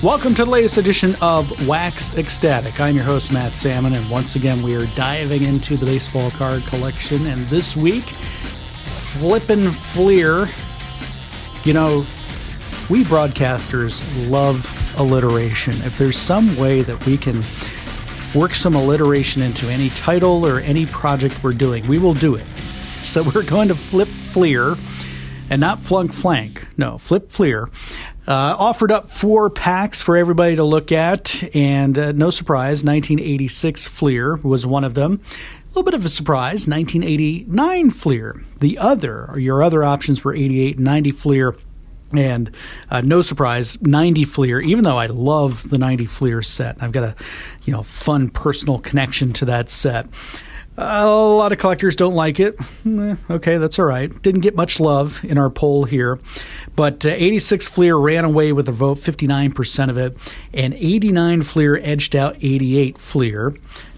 Welcome to the latest edition of Wax Ecstatic. I'm your host, Matt Salmon, and once again we are diving into the baseball card collection. And this week, Flippin' Fleer. You know, we broadcasters love alliteration. If there's some way that we can work some alliteration into any title or any project we're doing, we will do it. So we're going to Flip Fleer, and not Flunk Flank. No, Flip Fleer. Offered up 4 packs for everybody to look at, and no surprise, 1986 Fleer was one of them. A little bit of a surprise, 1989 Fleer. Your other options were 88 and 90 Fleer, and no surprise, 90 Fleer, even though I love the 90 Fleer set. I've got a fun personal connection to that set. A lot of collectors don't like it. Okay, that's all right. Didn't get much love in our poll here. But 86 Fleer ran away with a vote, 59% of it. And 89 Fleer edged out 88 Fleer,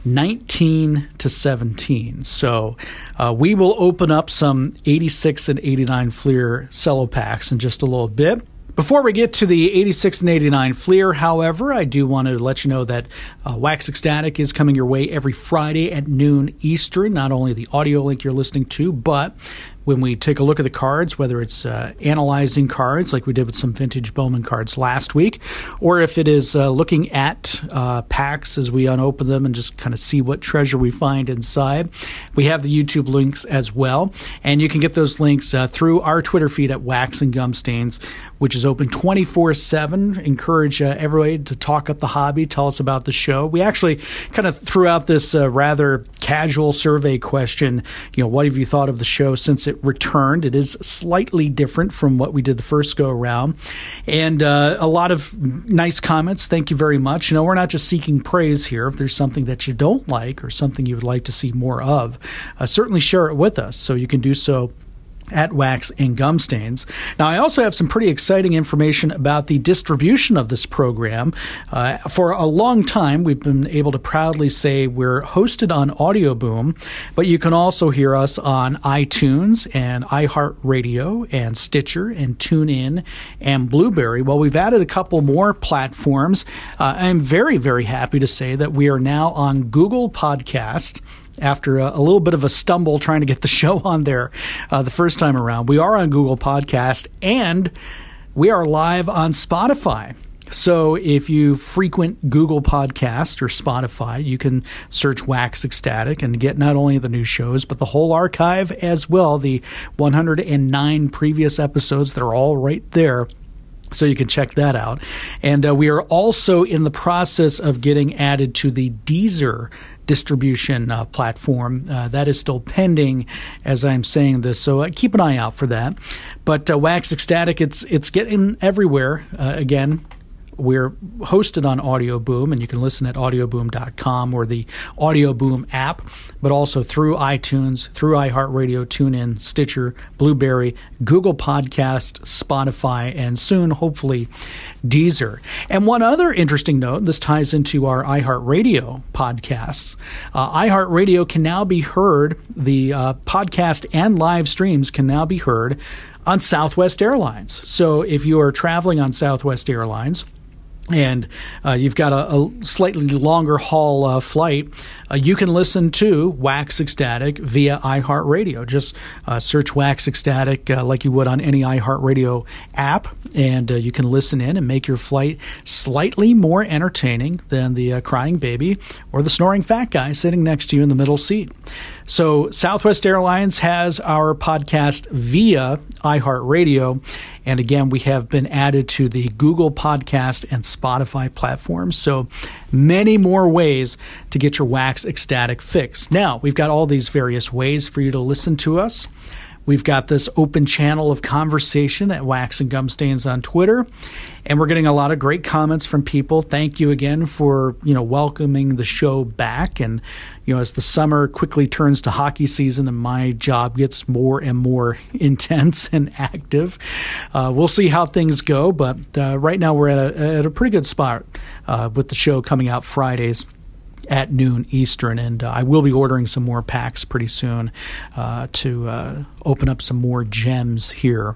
19-17. So we will open up some 86 and 89 Fleer cello packs in just a little bit. Before we get to the 86 and 89 Fleer, however, I do want to let you know that Wax Ecstatic is coming your way every Friday at noon Eastern. Not only the audio link you're listening to, but when we take a look at the cards, whether it's analyzing cards like we did with some vintage Bowman cards last week, or if it is looking at packs as we unopen them and just kind of see what treasure we find inside. We have the YouTube links as well, and you can get those links through our Twitter feed at Wax and Gum Stains, which is open 24/7. Encourage everybody to talk up the hobby, tell us about the show. We actually kind of threw out this rather casual survey question, what have you thought of the show since it returned? It is slightly different from what we did the first go around, and a lot of nice comments. Thank you very much. We're not just seeking praise here. If there's something that you don't like or something you would like to see more of, certainly share it with us. So you can do so at Wax and Gum Stains. Now, I also have some pretty exciting information about the distribution of this program. For a long time, we've been able to proudly say we're hosted on Audio Boom, but you can also hear us on iTunes and iHeartRadio and Stitcher and TuneIn and Blueberry. Well, we've added a couple more platforms. I'm very, very happy to say that we are now on Google Podcast. After a little bit of a stumble trying to get the show on there the first time around. We are on Google Podcast, and we are live on Spotify. So if you frequent Google Podcast or Spotify, you can search Wax Ecstatic and get not only the new shows, but the whole archive as well, the 109 previous episodes that are all right there. So you can check that out. And we are also in the process of getting added to the Deezer distribution platform. That is still pending as I'm saying this, so keep an eye out for that. But Wax Ecstatic, it's getting everywhere. Again, we're hosted on Audio Boom, and you can listen at audioboom.com or the Audio Boom app, but also through iTunes, through iHeartRadio, TuneIn, Stitcher, Blueberry, Google Podcast, Spotify, and soon, hopefully, Deezer. And one other interesting note, this ties into our iHeartRadio podcasts. iHeartRadio can now be heard, the podcast and live streams can now be heard on Southwest Airlines. So if you are traveling on Southwest Airlines, and you've got a slightly longer haul flight, you can listen to Wax Ecstatic via iHeartRadio. Just search Wax Ecstatic like you would on any iHeartRadio app, and you can listen in and make your flight slightly more entertaining than the crying baby or the snoring fat guy sitting next to you in the middle seat. So Southwest Airlines has our podcast via iHeartRadio. And again, we have been added to the Google Podcast and Spotify platforms. So many more ways to get your Wax Ecstatic fix. Now, we've got all these various ways for you to listen to us. We've got this open channel of conversation at Wax and Gum Stains on Twitter, and we're getting a lot of great comments from people. Thank you again for, welcoming the show back. And, as the summer quickly turns to hockey season and my job gets more and more intense and active, we'll see how things go. But right now we're at a pretty good spot with the show coming out Fridays at noon Eastern, and I will be ordering some more packs pretty soon to open up some more gems here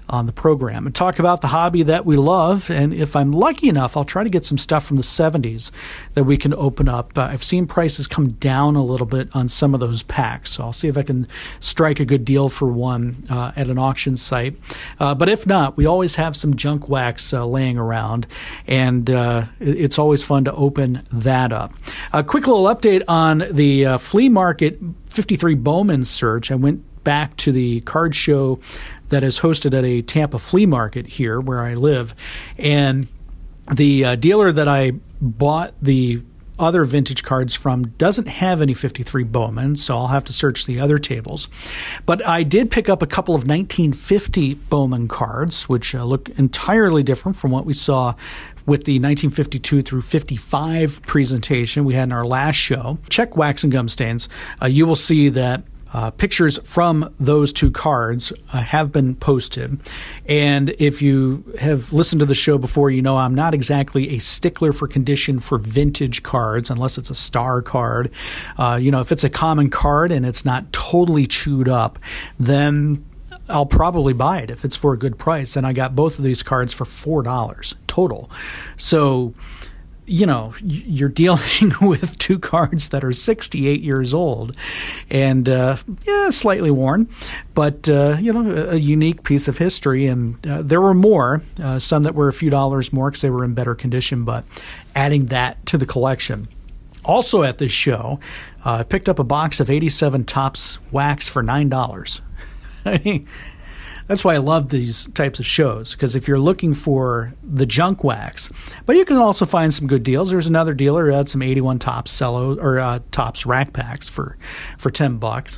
on the program and talk about the hobby that we love. And if I'm lucky enough, I'll try to get some stuff from the 70s that we can open up. I've seen prices come down a little bit on some of those packs, so I'll see if I can strike a good deal for one at an auction site. But if not, we always have some junk wax laying around, and it's always fun to open that up. A quick little update on the flea market 53 Bowman search. I went back to the card show that is hosted at a Tampa flea market here where I live, and the dealer that I bought the other vintage cards from doesn't have any 53 Bowman, so I'll have to search the other tables. But I did pick up a couple of 1950 Bowman cards, which look entirely different from what we saw with the 1952 through 55 presentation we had in our last show. Check Wax and Gum Stains. You will see that pictures from those two cards have been posted. And if you have listened to the show before, you know I'm not exactly a stickler for condition for vintage cards unless it's a star card. If it's a common card and it's not totally chewed up, then I'll probably buy it if it's for a good price. And I got both of these cards for $4 total. So, you're dealing with two cards that are 68 years old and, slightly worn, but, a unique piece of history. And there were more, some that were a few dollars more because they were in better condition, but adding that to the collection. Also at this show, I picked up a box of 87 Topps wax for $9. I mean, that's why I love these types of shows, because if you're looking for the junk wax, but you can also find some good deals. There's another dealer who had some 81 Topps Topps rack packs for $10.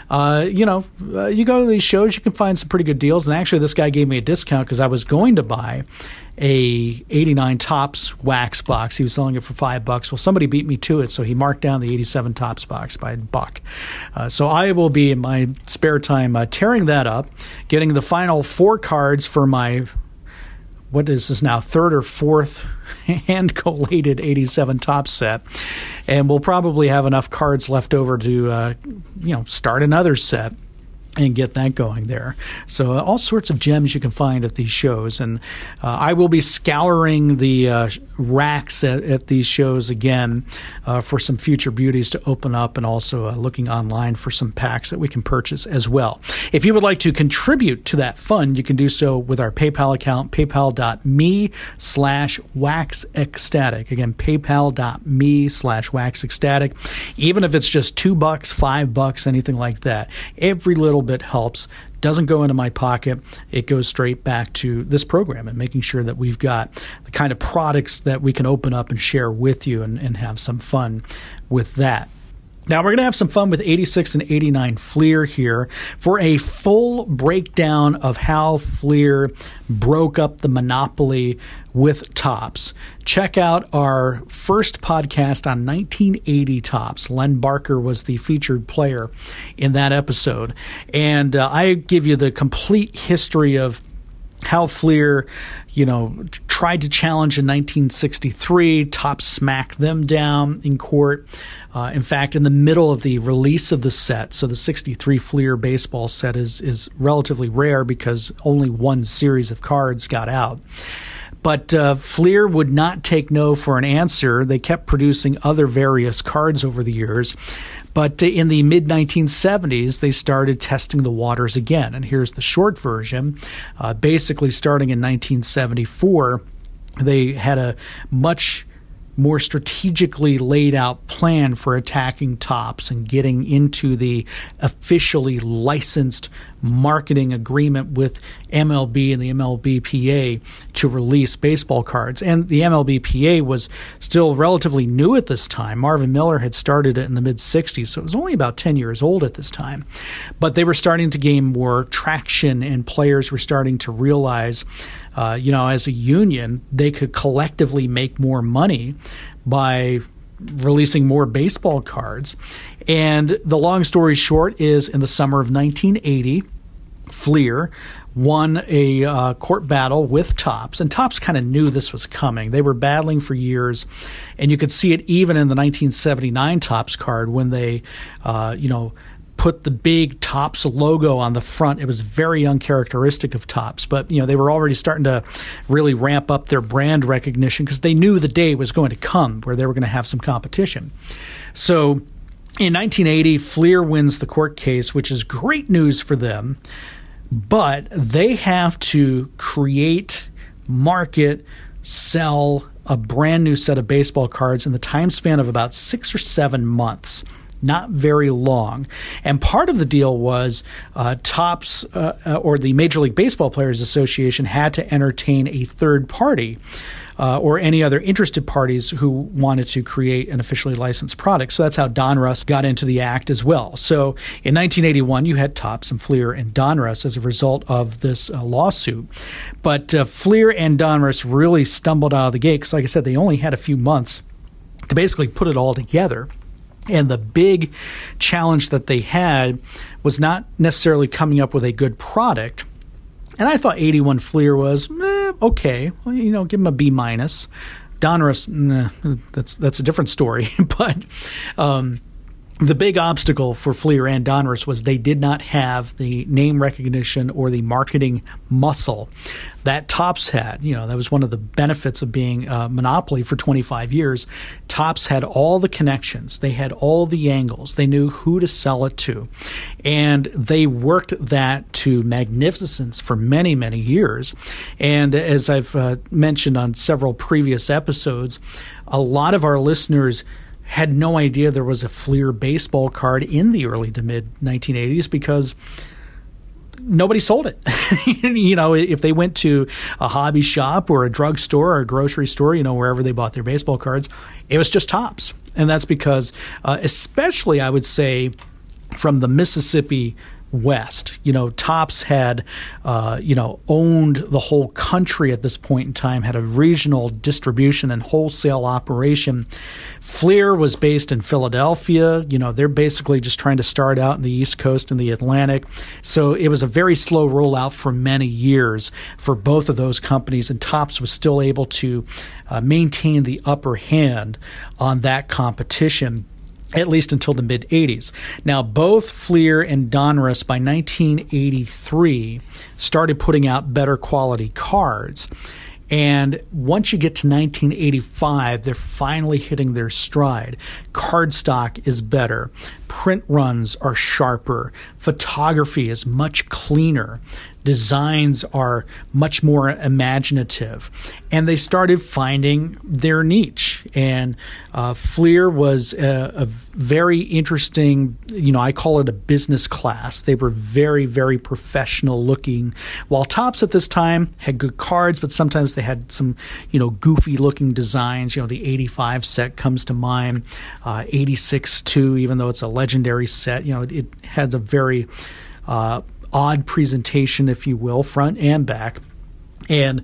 You go to these shows, you can find some pretty good deals. And actually, this guy gave me a discount because I was going to buy a 89 Topps wax box. He was selling it for $5. Well, somebody beat me to it, so he marked down the 87 Topps box by $1. So I will be in my spare time tearing that up, getting the final 4 cards for my, what is this now, third or fourth hand collated 87 Topps set, and we'll probably have enough cards left over to start another set and get that going there. So all sorts of gems you can find at these shows. And I will be scouring the racks at these shows again for some future beauties to open up, and also looking online for some packs that we can purchase as well. If you would like to contribute to that fund, you can do so with our PayPal account, paypal.me/waxecstatic. Again, paypal.me/waxecstatic. Even if it's just $2, $5, anything like that, every little bit helps. Doesn't go into my pocket. It goes straight back to this program and making sure that we've got the kind of products that we can open up and share with you and have some fun with that. Now, we're going to have some fun with 86 and 89 Fleer here for a full breakdown of how Fleer broke up the monopoly with Topps. Check out our first podcast on 1980 Topps. Len Barker was the featured player in that episode. And I give you the complete history of how Fleer, tried to challenge in 1963. Topps smacked them down in court. In fact, in the middle of the release of the set, so the 63 Fleer baseball set is relatively rare because only one series of cards got out. But Fleer would not take no for an answer. They kept producing other various cards over the years. But in the mid-1970s, they started testing the waters again. And here's the short version. Basically, starting in 1974, they had a much more strategically laid out plan for attacking Topps and getting into the officially licensed marketing agreement with MLB and the MLBPA to release baseball cards. And the MLBPA was still relatively new at this time. Marvin Miller had started it in the mid-60s, so it was only about 10 years old at this time. But they were starting to gain more traction, and players were starting to realize as a union, they could collectively make more money by releasing more baseball cards. And the long story short is, in the summer of 1980, Fleer won a court battle with Topps, and Topps kind of knew this was coming. They were battling for years, and you could see it even in the 1979 Topps card when they, put the big Topps logo on the front. It was very uncharacteristic of Topps, but they were already starting to really ramp up their brand recognition because they knew the day was going to come where they were going to have some competition. So in 1980, Fleer wins the court case, which is great news for them, but they have to create, market, sell a brand new set of baseball cards in the time span of about 6 or 7 months. Not very long. And part of the deal was Topps or the Major League Baseball Players Association had to entertain a third party or any other interested parties who wanted to create an officially licensed product. So that's how Donruss got into the act as well. So in 1981, you had Topps and Fleer and Donruss as a result of this lawsuit. But Fleer and Donruss really stumbled out of the gate because, like I said, they only had a few months to basically put it all together. And the big challenge that they had was not necessarily coming up with a good product. And I thought 81 Fleer was okay. Well, give them a B-. Donruss, that's a different story. But the big obstacle for Fleer and Donruss was they did not have the name recognition or the marketing muscle that Topps had. That was one of the benefits of being a monopoly for 25 years. Topps had all the connections. They had all the angles. They knew who to sell it to. And they worked that to magnificence for many, many years. And as I've mentioned on several previous episodes, a lot of our listeners had no idea there was a Fleer baseball card in the early to mid 1980s because nobody sold it. If they went to a hobby shop or a drugstore or a grocery store, wherever they bought their baseball cards, it was just Topps. And that's because, especially I would say from the Mississippi West, Topps had, owned the whole country at this point in time, had a regional distribution and wholesale operation. Fleer was based in Philadelphia. They're basically just trying to start out in the East Coast and the Atlantic. So it was a very slow rollout for many years for both of those companies, and Topps was still able to maintain the upper hand on that competition, at least until the mid-'80s. Now, both Fleer and Donruss by 1983 started putting out better quality cards. And once you get to 1985, they're finally hitting their stride. Cardstock is better. Print runs are sharper. Photography is much cleaner. Designs are much more imaginative. And they started finding their niche. And Fleer was a very interesting, I call it a business class. They were very, very professional looking. While Topps at this time had good cards, but sometimes they had some, goofy looking designs. The 85 set comes to mind, 86 too, even though it's a legendary set. It had a very odd presentation, if you will, front and back. And,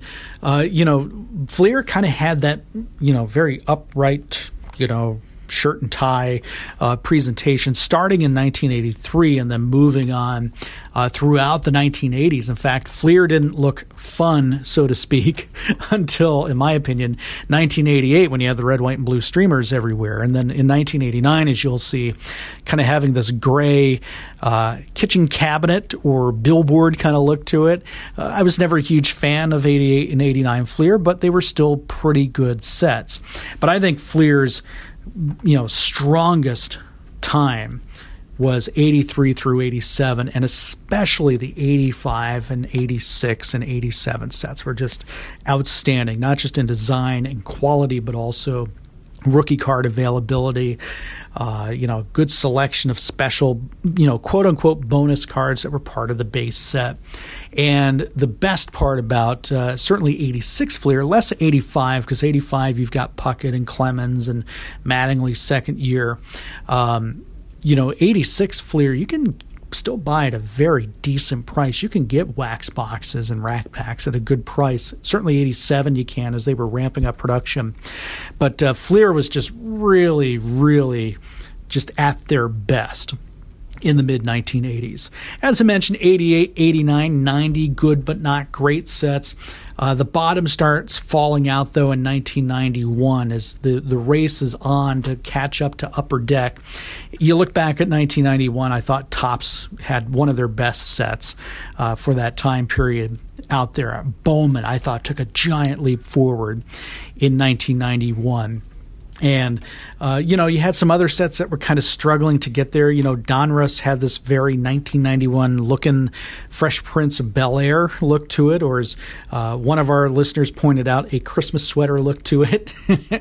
Fleer kind of had that, very upright, shirt and tie presentation starting in 1983 and then moving on throughout the 1980s. In fact, Fleer didn't look fun, so to speak, until, in my opinion, 1988 when you had the red, white, and blue streamers everywhere. And then in 1989, as you'll see, kind of having this gray kitchen cabinet or billboard kind of look to it. I was never a huge fan of 88 and 89 Fleer, but they were still pretty good sets. But I think Fleer's strongest time was 83 through 87, and especially the 85 and 86 and 87 sets were just outstanding, not just in design and quality, but also rookie card availability, good selection of special, quote unquote bonus cards that were part of the base set. And the best part about certainly 86 Fleer, less 85, because 85 you've got Puckett and Clemens and Mattingly's second year. 86 Fleer, you can still buy at a very decent price. You can get wax boxes and rack packs at a good price. Certainly 87 you can, as they were ramping up production. But Fleer was just really, really just at their best. in the mid-1980s. As I mentioned, 88, 89, 90, good but not great sets. The bottom starts falling out, though, in 1991 as the race is on to catch up to Upper Deck. You look back at 1991, I thought Topps had one of their best sets for that time period out there. Bowman, I thought, took a giant leap forward in 1991. And, you had some other sets that were kind of struggling to get there. Donruss had this very 1991 looking Fresh Prince of Bel-Air look to it, or as one of our listeners pointed out, a Christmas sweater look to it.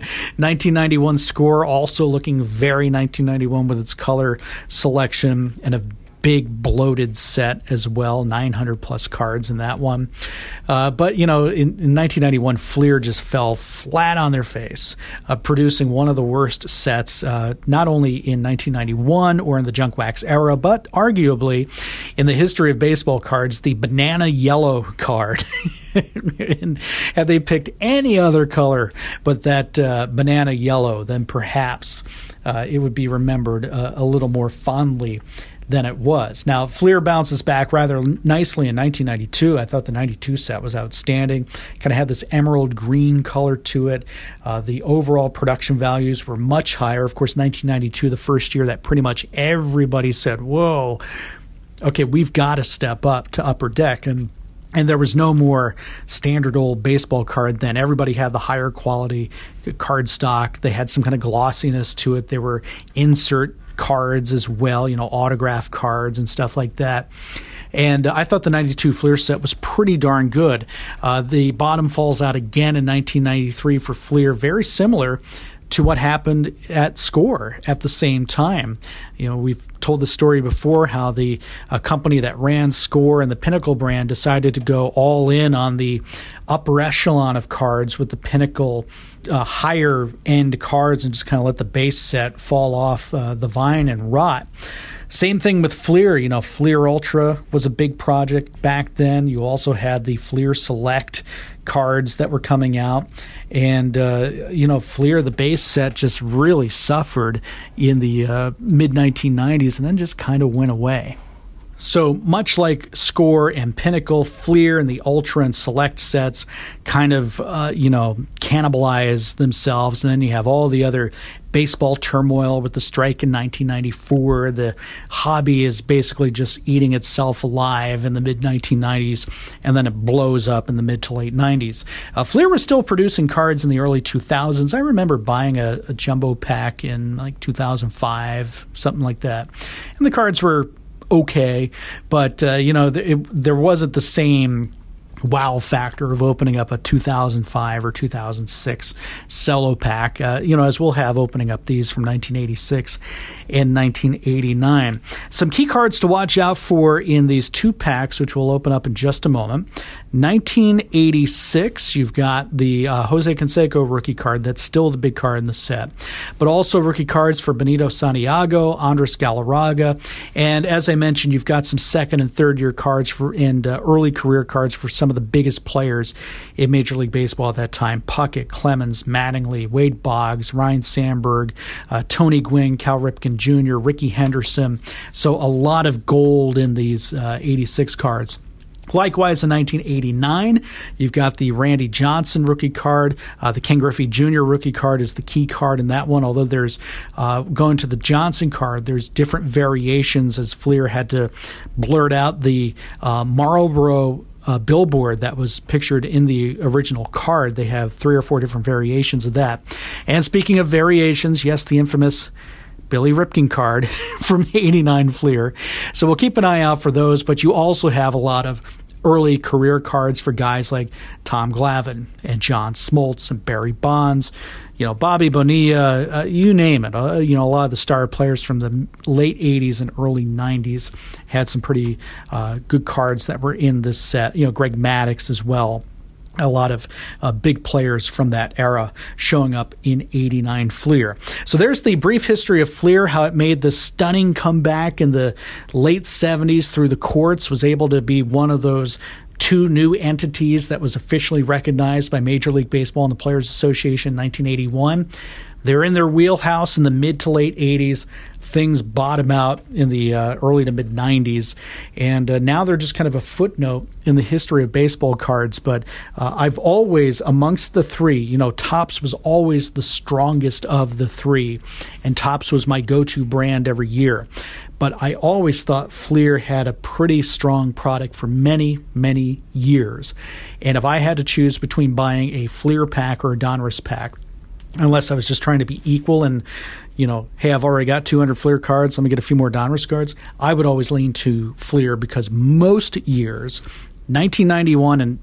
1991 Score also looking very 1991 with its color selection and a big bloated set as well, 900 plus cards in that one. But in 1991, Fleer just fell flat on their face, producing one of the worst sets, not only in 1991 or in the junk wax era, but arguably in the history of baseball cards, the banana yellow card. And had they picked any other color but that banana yellow, then perhaps it would be remembered a little more fondly than it was. Now, Fleer bounces back rather nicely in 1992. I thought the 92 set was outstanding. Kind of had this emerald green color to it. The overall production values were much higher. Of course, 1992, the first year that pretty much everybody said, whoa, okay, we've got to step up to Upper Deck. And there was no more standard old baseball card then. Everybody had the higher quality card stock. They had some kind of glossiness to it. They were insert cards as well, autograph cards and stuff like that. And I thought the 92 Fleer set was pretty darn good. The bottom falls out again in 1993 for Fleer, very similar to what happened at Score at the same time. We've told the story before how the company that ran Score and the Pinnacle brand decided to go all in on the upper echelon of cards with the Pinnacle higher end cards and just kind of let the base set fall off the vine and rot. Same thing with Fleer. Fleer Ultra was a big project back then. You also had the Fleer Select cards that were coming out. And, Fleer, the base set, just really suffered in the mid-1990s and then just kind of went away. So much like Score and Pinnacle, Fleer and the Ultra and Select sets kind of, cannibalize themselves. And then you have all the other baseball turmoil with the strike in 1994. The hobby is basically just eating itself alive in the mid-1990s, and then it blows up in the mid to late 90s. Fleer was still producing cards in the early 2000s. I remember buying a jumbo pack in like 2005, something like that. And the cards were okay, but there wasn't the same wow factor of opening up a 2005 or 2006 cello pack, as we'll have opening up these from 1986 and 1989. Some key cards to watch out for in these two packs, which we'll open up in just a moment. 1986, you've got the Jose Canseco rookie card. That's still the big card in the set. But also rookie cards for Benito Santiago, Andres Galarraga, and as I mentioned, you've got some second and third year cards and early career cards for some of the biggest players in Major League Baseball at that time. Puckett, Clemens, Mattingly, Wade Boggs, Ryan Sandberg, Tony Gwynn, Cal Ripken Jr., Ricky Henderson. So a lot of gold in these 86 cards. Likewise, in 1989, you've got the Randy Johnson rookie card. The Ken Griffey Jr. rookie card is the key card in that one, although there's, going to the Johnson card, there's different variations as Fleer had to blurt out the Marlboro billboard that was pictured in the original card. They have 3 or 4 different variations of that. And speaking of variations, yes, the infamous Billy Ripken card from 89 Fleer. So we'll keep an eye out for those, but you also have a lot of early career cards for guys like Tom Glavine and John Smoltz and Barry Bonds, Bobby Bonilla, you name it. A lot of the star players from the late 80s and early 90s had some pretty good cards that were in this set. Greg Maddux as well. A lot of big players from that era showing up in 89 Fleer. So there's the brief history of Fleer, how it made the stunning comeback in the late 70s through the courts, was able to be one of those 2 new entities that was officially recognized by Major League Baseball and the Players Association in 1981. They're in their wheelhouse in the mid to late 80s. Things bottom out in the early to mid 90s. And now they're just kind of a footnote in the history of baseball cards. But I've always, amongst the three, Topps was always the strongest of the three. And Topps was my go-to brand every year. But I always thought Fleer had a pretty strong product for many, many years. And if I had to choose between buying a Fleer pack or a Donruss pack, unless I was just trying to be equal and, hey, I've already got 200 Fleer cards, let me get a few more Donruss cards, I would always lean to Fleer because most years, 1991 and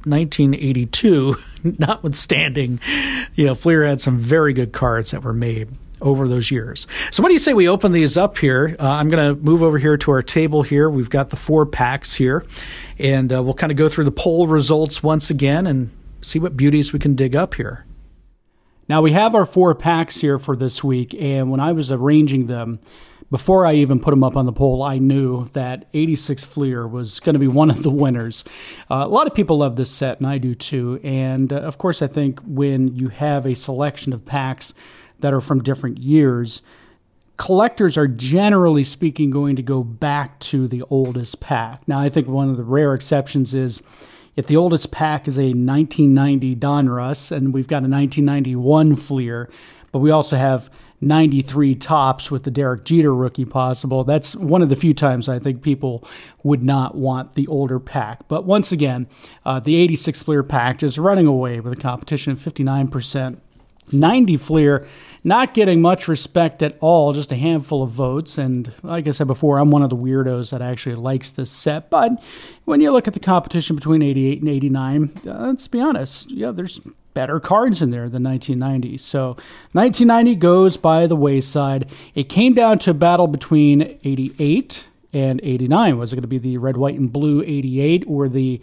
1982, notwithstanding, Fleer had some very good cards that were made over those years. So what do you say we open these up here? I'm going to move over here to our table here. We've got the 4 packs here, and we'll kind of go through the poll results once again and see what beauties we can dig up here. Now, we have our 4 packs here for this week, and when I was arranging them, before I even put them up on the poll, I knew that 86 Fleer was going to be one of the winners. A lot of people love this set, and I do too. And, of course, I think when you have a selection of packs that are from different years, collectors are generally speaking going to go back to the oldest pack. Now, I think one of the rare exceptions is if the oldest pack is a 1990 Donruss, and we've got a 1991 Fleer, but we also have 93 Topps with the Derek Jeter rookie possible, that's one of the few times I think people would not want the older pack. But once again, the 86 Fleer pack is running away with a competition of 59%. 90 Fleer not getting much respect at all, just a handful of votes. And like I said before, I'm one of the weirdos that actually likes this set. But when you look at the competition between 88 and 89, let's be honest, there's better cards in there than 1990. So 1990 goes by the wayside. It came down to a battle between 88 and 89. Was it going to be the red, white, and blue 88 or the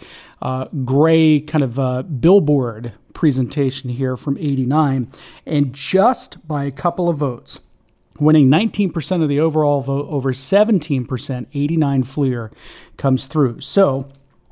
gray kind of billboard presentation here from 89? And just by a couple of votes, winning 19% of the overall vote over 17%, 89 Fleer comes through. So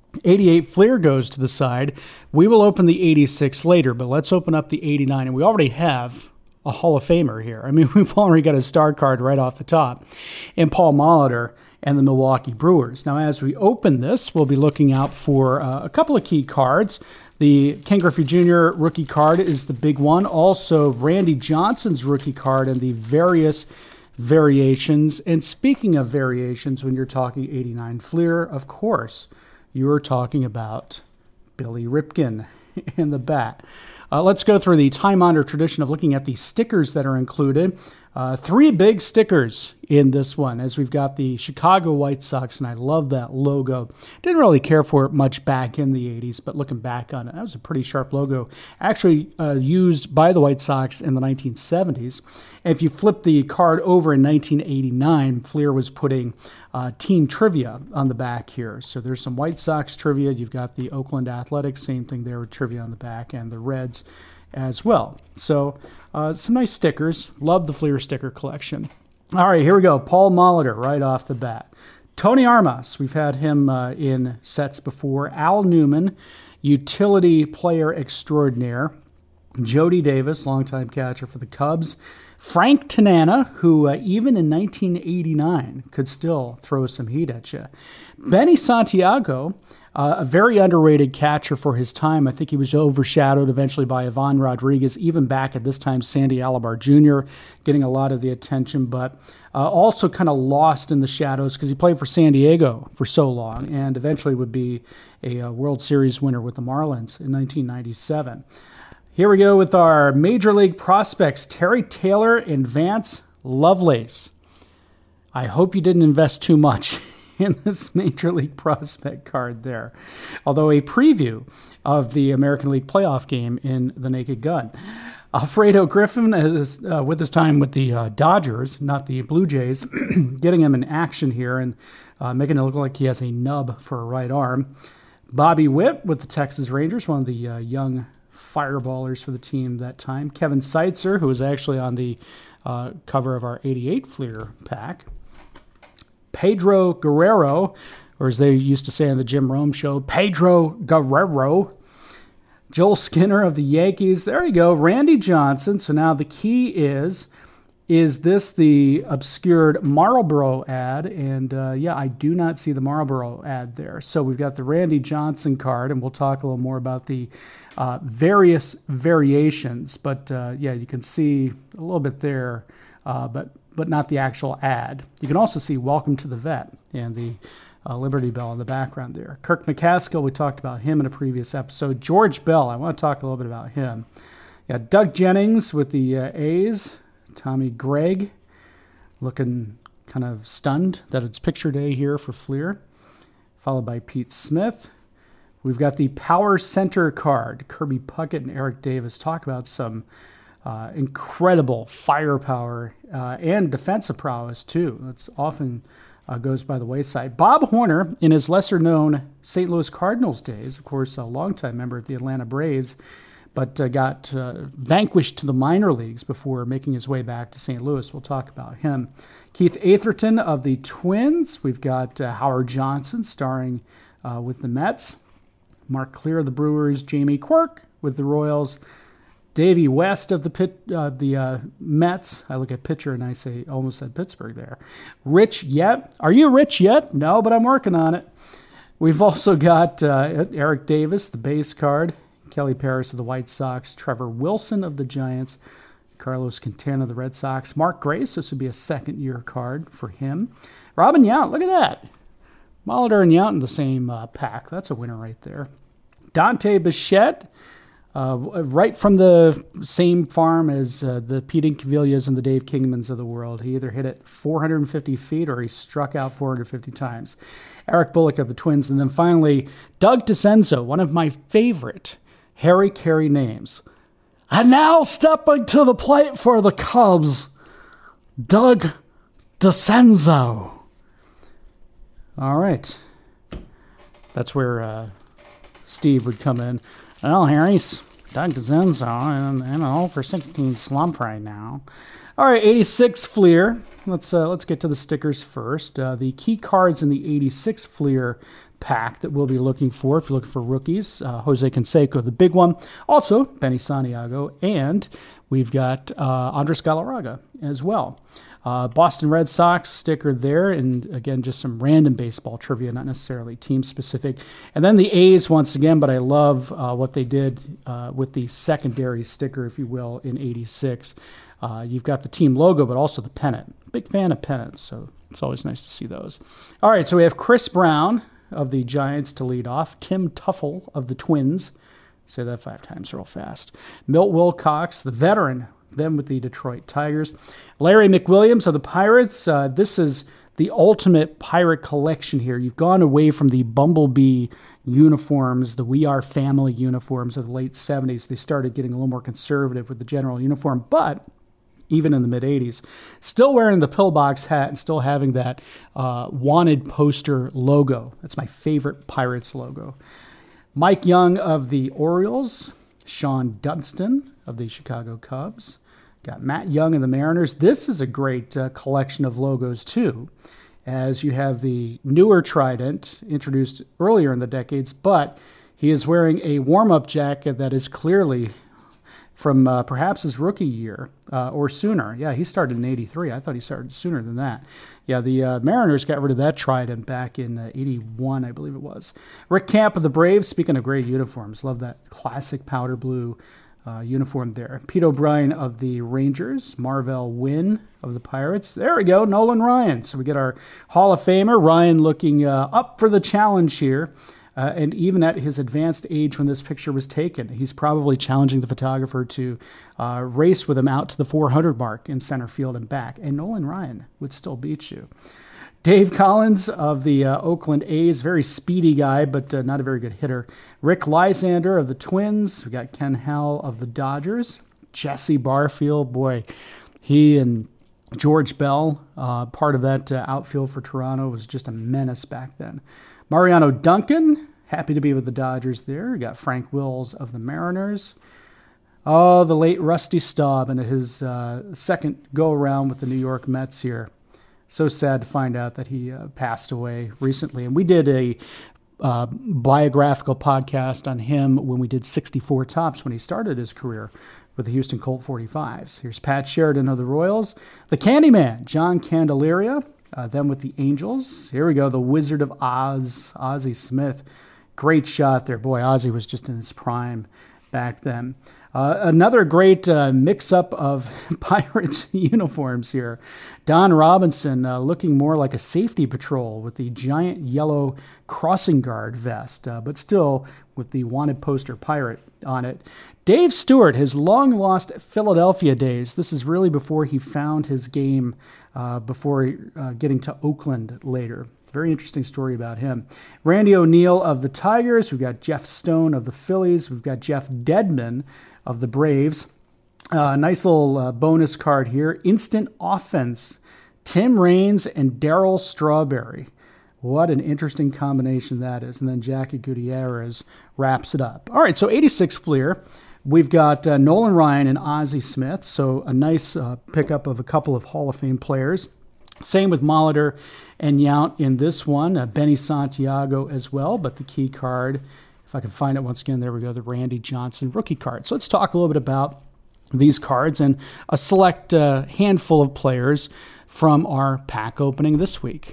88 Fleer goes to the side. We will open the 86 later, but let's open up the 89. And we already have a Hall of Famer here. I mean, we've already got a star card right off the top in Paul Molitor and the Milwaukee Brewers. Now, as we open this, we'll be looking out for a couple of key cards. The Ken Griffey Jr. rookie card is the big one. Also, Randy Johnson's rookie card and the various variations. And speaking of variations, when you're talking 89 Fleer, of course, you're talking about Billy Ripken in the bat. Let's go through the time-honored tradition of looking at the stickers that are included. 3 big stickers in this one, as we've got the Chicago White Sox, and I love that logo. Didn't really care for it much back in the 80s, but looking back on it, that was a pretty sharp logo. Actually used by the White Sox in the 1970s. And if you flip the card over in 1989, Fleer was putting team trivia on the back here. So there's some White Sox trivia. You've got the Oakland Athletics, same thing there with trivia on the back, and the Reds as well. So some nice stickers. Love the Fleer sticker collection. All right, here we go. Paul Molitor right off the bat. Tony Armas, we've had him in sets before. Al Newman, utility player extraordinaire. Jody Davis, longtime catcher for the Cubs. Frank Tanana, who even in 1989 could still throw some heat at you. Benny Santiago, a very underrated catcher for his time. I think he was overshadowed eventually by Ivan Rodriguez, even back at this time, Sandy Alomar Jr., getting a lot of the attention, but also kind of lost in the shadows because he played for San Diego for so long and eventually would be a World Series winner with the Marlins in 1997. Here we go with our Major League prospects, Terry Taylor and Vance Lovelace. I hope you didn't invest too much in this Major League prospect card there. Although a preview of the American League playoff game in the Naked Gun. Alfredo Griffin is with his time with the Dodgers, not the Blue Jays, getting him in action here and making it look like he has a nub for a right arm. Bobby Witt with the Texas Rangers, one of the young fireballers for the team that time. Kevin Seitzer, who was actually on the cover of our 88 Fleer pack. Pedro Guerrero, or as they used to say on the Jim Rome show, Pedro Guerrero. Joel Skinner of the Yankees. There you go. Randy Johnson. So now the key is this the obscured Marlboro ad? And I do not see the Marlboro ad there. So we've got the Randy Johnson card, and we'll talk a little more about the various variations. But you can see a little bit there, but not the actual ad. You can also see Welcome to the Vet and the Liberty Bell in the background there. Kirk McCaskill, we talked about him in a previous episode. George Bell, I want to talk a little bit about him. Doug Jennings with the A's. Tommy Gregg looking kind of stunned that it's picture day here for Fleer, followed by Pete Smith. We've got the Power Center card. Kirby Puckett and Eric Davis talk about some incredible firepower and defensive prowess, too. That's often goes by the wayside. Bob Horner, in his lesser-known St. Louis Cardinals days, of course, a longtime member of the Atlanta Braves, but got vanquished to the minor leagues before making his way back to St. Louis. We'll talk about him. Keith Atherton of the Twins. We've got Howard Johnson starring with the Mets. Mark Clear of the Brewers. Jamie Quirk with the Royals. Davey West of the Mets. I look at pitcher and I say, almost said Pittsburgh there. Rich Yet. Are you rich yet? No, but I'm working on it. We've also got Eric Davis, the base card. Kelly Paris of the White Sox. Trevor Wilson of the Giants. Carlos Quintana of the Red Sox. Mark Grace. This would be a second-year card for him. Robin Yount. Look at that. Molitor and Yount in the same pack. That's a winner right there. Dante Bichette. Right from the same farm as the Pete Incavillas and the Dave Kingmans of the world. He either hit it 450 feet or he struck out 450 times. Eric Bullock of the Twins. And then finally, Doug DeCenzo, one of my favorite Harry Carey names. And now stepping to the plate for the Cubs, Doug DeCenzo. All right. That's where Steve would come in. Well, Harry's Doug DeCenzo and an 0-for-16 slump right now. All right, 86 Fleer. Let's get to the stickers first. The key cards in the 86 Fleer pack that we'll be looking for if you're looking for rookies. Jose Canseco, the big one. Also, Benny Santiago. And we've got Andres Galarraga as well. Boston Red Sox sticker there, and again, just some random baseball trivia, not necessarily team-specific. And then the A's once again, but I love what they did with the secondary sticker, if you will, in 86. You've got the team logo, but also the pennant. Big fan of pennants, so it's always nice to see those. All right, so we have Chris Brown of the Giants to lead off, Tim Tuffle of the Twins. Say that 5 times real fast. Milt Wilcox, the veteran, them with the Detroit Tigers. Larry McWilliams of the Pirates. This is the ultimate pirate collection here. You've gone away from the Bumblebee uniforms, the We Are Family uniforms of the late 70s. They started getting a little more conservative with the general uniform, but even in the mid-'80s, still wearing the pillbox hat and still having that wanted poster logo. That's my favorite Pirates logo. Mike Young of the Orioles. Sean Dunston of the Chicago Cubs. Got Matt Young of the Mariners. This is a great collection of logos, too, as you have the newer Trident, introduced earlier in the decades, but he is wearing a warm-up jacket that is clearly from perhaps his rookie year or sooner. Yeah, he started in 83. I thought he started sooner than that. Yeah, the Mariners got rid of that Trident back in 81, I believe it was. Rick Camp of the Braves, speaking of great uniforms, love that classic powder blue uniform there. Pete O'Brien of the Rangers, Marvell Wynn of the Pirates. There we go, Nolan Ryan. So we get our Hall of Famer, Ryan looking up for the challenge here. And even at his advanced age when this picture was taken, he's probably challenging the photographer to race with him out to the 400 mark in center field and back. And Nolan Ryan would still beat you. Dave Collins of the Oakland A's, very speedy guy, but not a very good hitter. Rick Lysander of the Twins. We got Ken Howell of the Dodgers. Jesse Barfield, boy, he and George Bell, part of that outfield for Toronto, was just a menace back then. Mariano Duncan, happy to be with the Dodgers there. We got Frank Wills of the Mariners. Oh, the late Rusty Staub and his second go-around with the New York Mets here. So sad to find out that he passed away recently. And we did a biographical podcast on him when we did 64 Tops when he started his career with the Houston Colt 45s. Here's Pat Sheridan of the Royals, the Candyman, John Candelaria, then with the Angels. Here we go, the Wizard of Oz, Ozzie Smith. Great shot there. Boy, Ozzie was just in his prime back then. Another great mix-up of Pirates uniforms here. Don Robinson looking more like a safety patrol with the giant yellow crossing guard vest, but still with the wanted poster Pirate on it. Dave Stewart, his long-lost Philadelphia days. This is really before he found his game, before getting to Oakland later. Very interesting story about him. Randy O'Neal of the Tigers. We've got Jeff Stone of the Phillies. We've got Jeff Dedman of the Braves. Nice little bonus card here. Instant Offense. Tim Raines and Darryl Strawberry. What an interesting combination that is. And then Jackie Gutierrez wraps it up. All right, so 86 Fleer. We've got Nolan Ryan and Ozzie Smith. So a nice pickup of a couple of Hall of Fame players. Same with Molitor and Yount in this one. Benny Santiago as well, but the key card, if I can find it once again, there we go, the Randy Johnson rookie card. So let's talk a little bit about these cards and a select handful of players from our pack opening this week.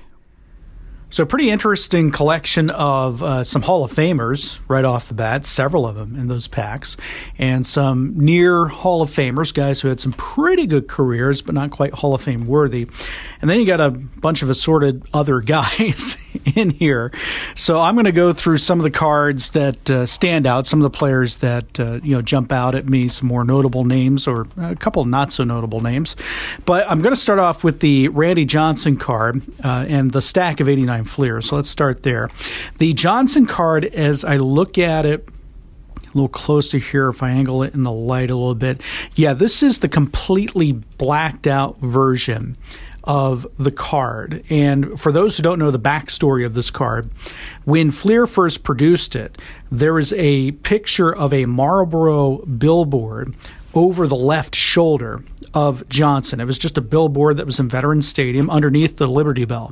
So pretty interesting collection of some Hall of Famers right off the bat, several of them in those packs, and some near Hall of Famers, guys who had some pretty good careers but not quite Hall of Fame worthy. And then you got a bunch of assorted other guys in here. So I'm going to go through some of the cards that stand out, some of the players that jump out at me, some more notable names or a couple not so notable names. But I'm going to start off with the Randy Johnson card and the stack of 89 Fleer. So let's start there. The Johnson card, as I look at it a little closer here, if I angle it in the light a little bit, yeah, this is the completely blacked out version of the card. And for those who don't know the backstory of this card, when Fleer first produced it, there was a picture of a Marlboro billboard over the left shoulder of Johnson. It was just a billboard that was in Veterans Stadium underneath the Liberty Bell.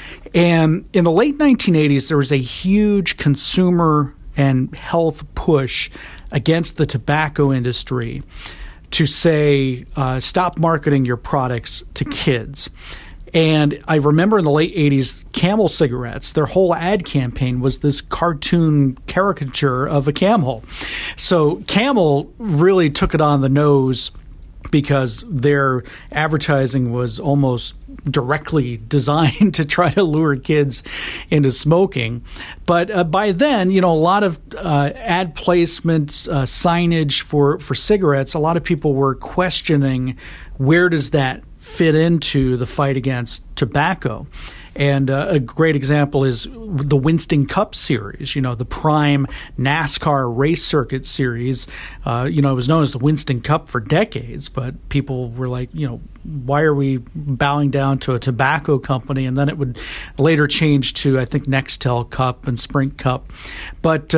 And in the late 1980s, there was a huge consumer and health push against the tobacco industry to say, stop marketing your products to kids. And I remember in the late 80s, Camel cigarettes, their whole ad campaign was this cartoon caricature of a camel. So Camel really took it on the nose because their advertising was almost directly designed to try to lure kids into smoking. But by then, a lot of ad placements, signage for cigarettes, a lot of people were questioning where does that fit into the fight against tobacco. And a great example is the Winston Cup series, the prime NASCAR race circuit series. It was known as the Winston Cup for decades, but people were like, why are we bowing down to a tobacco company? And then it would later change to, I think, Nextel Cup and Sprint Cup. But,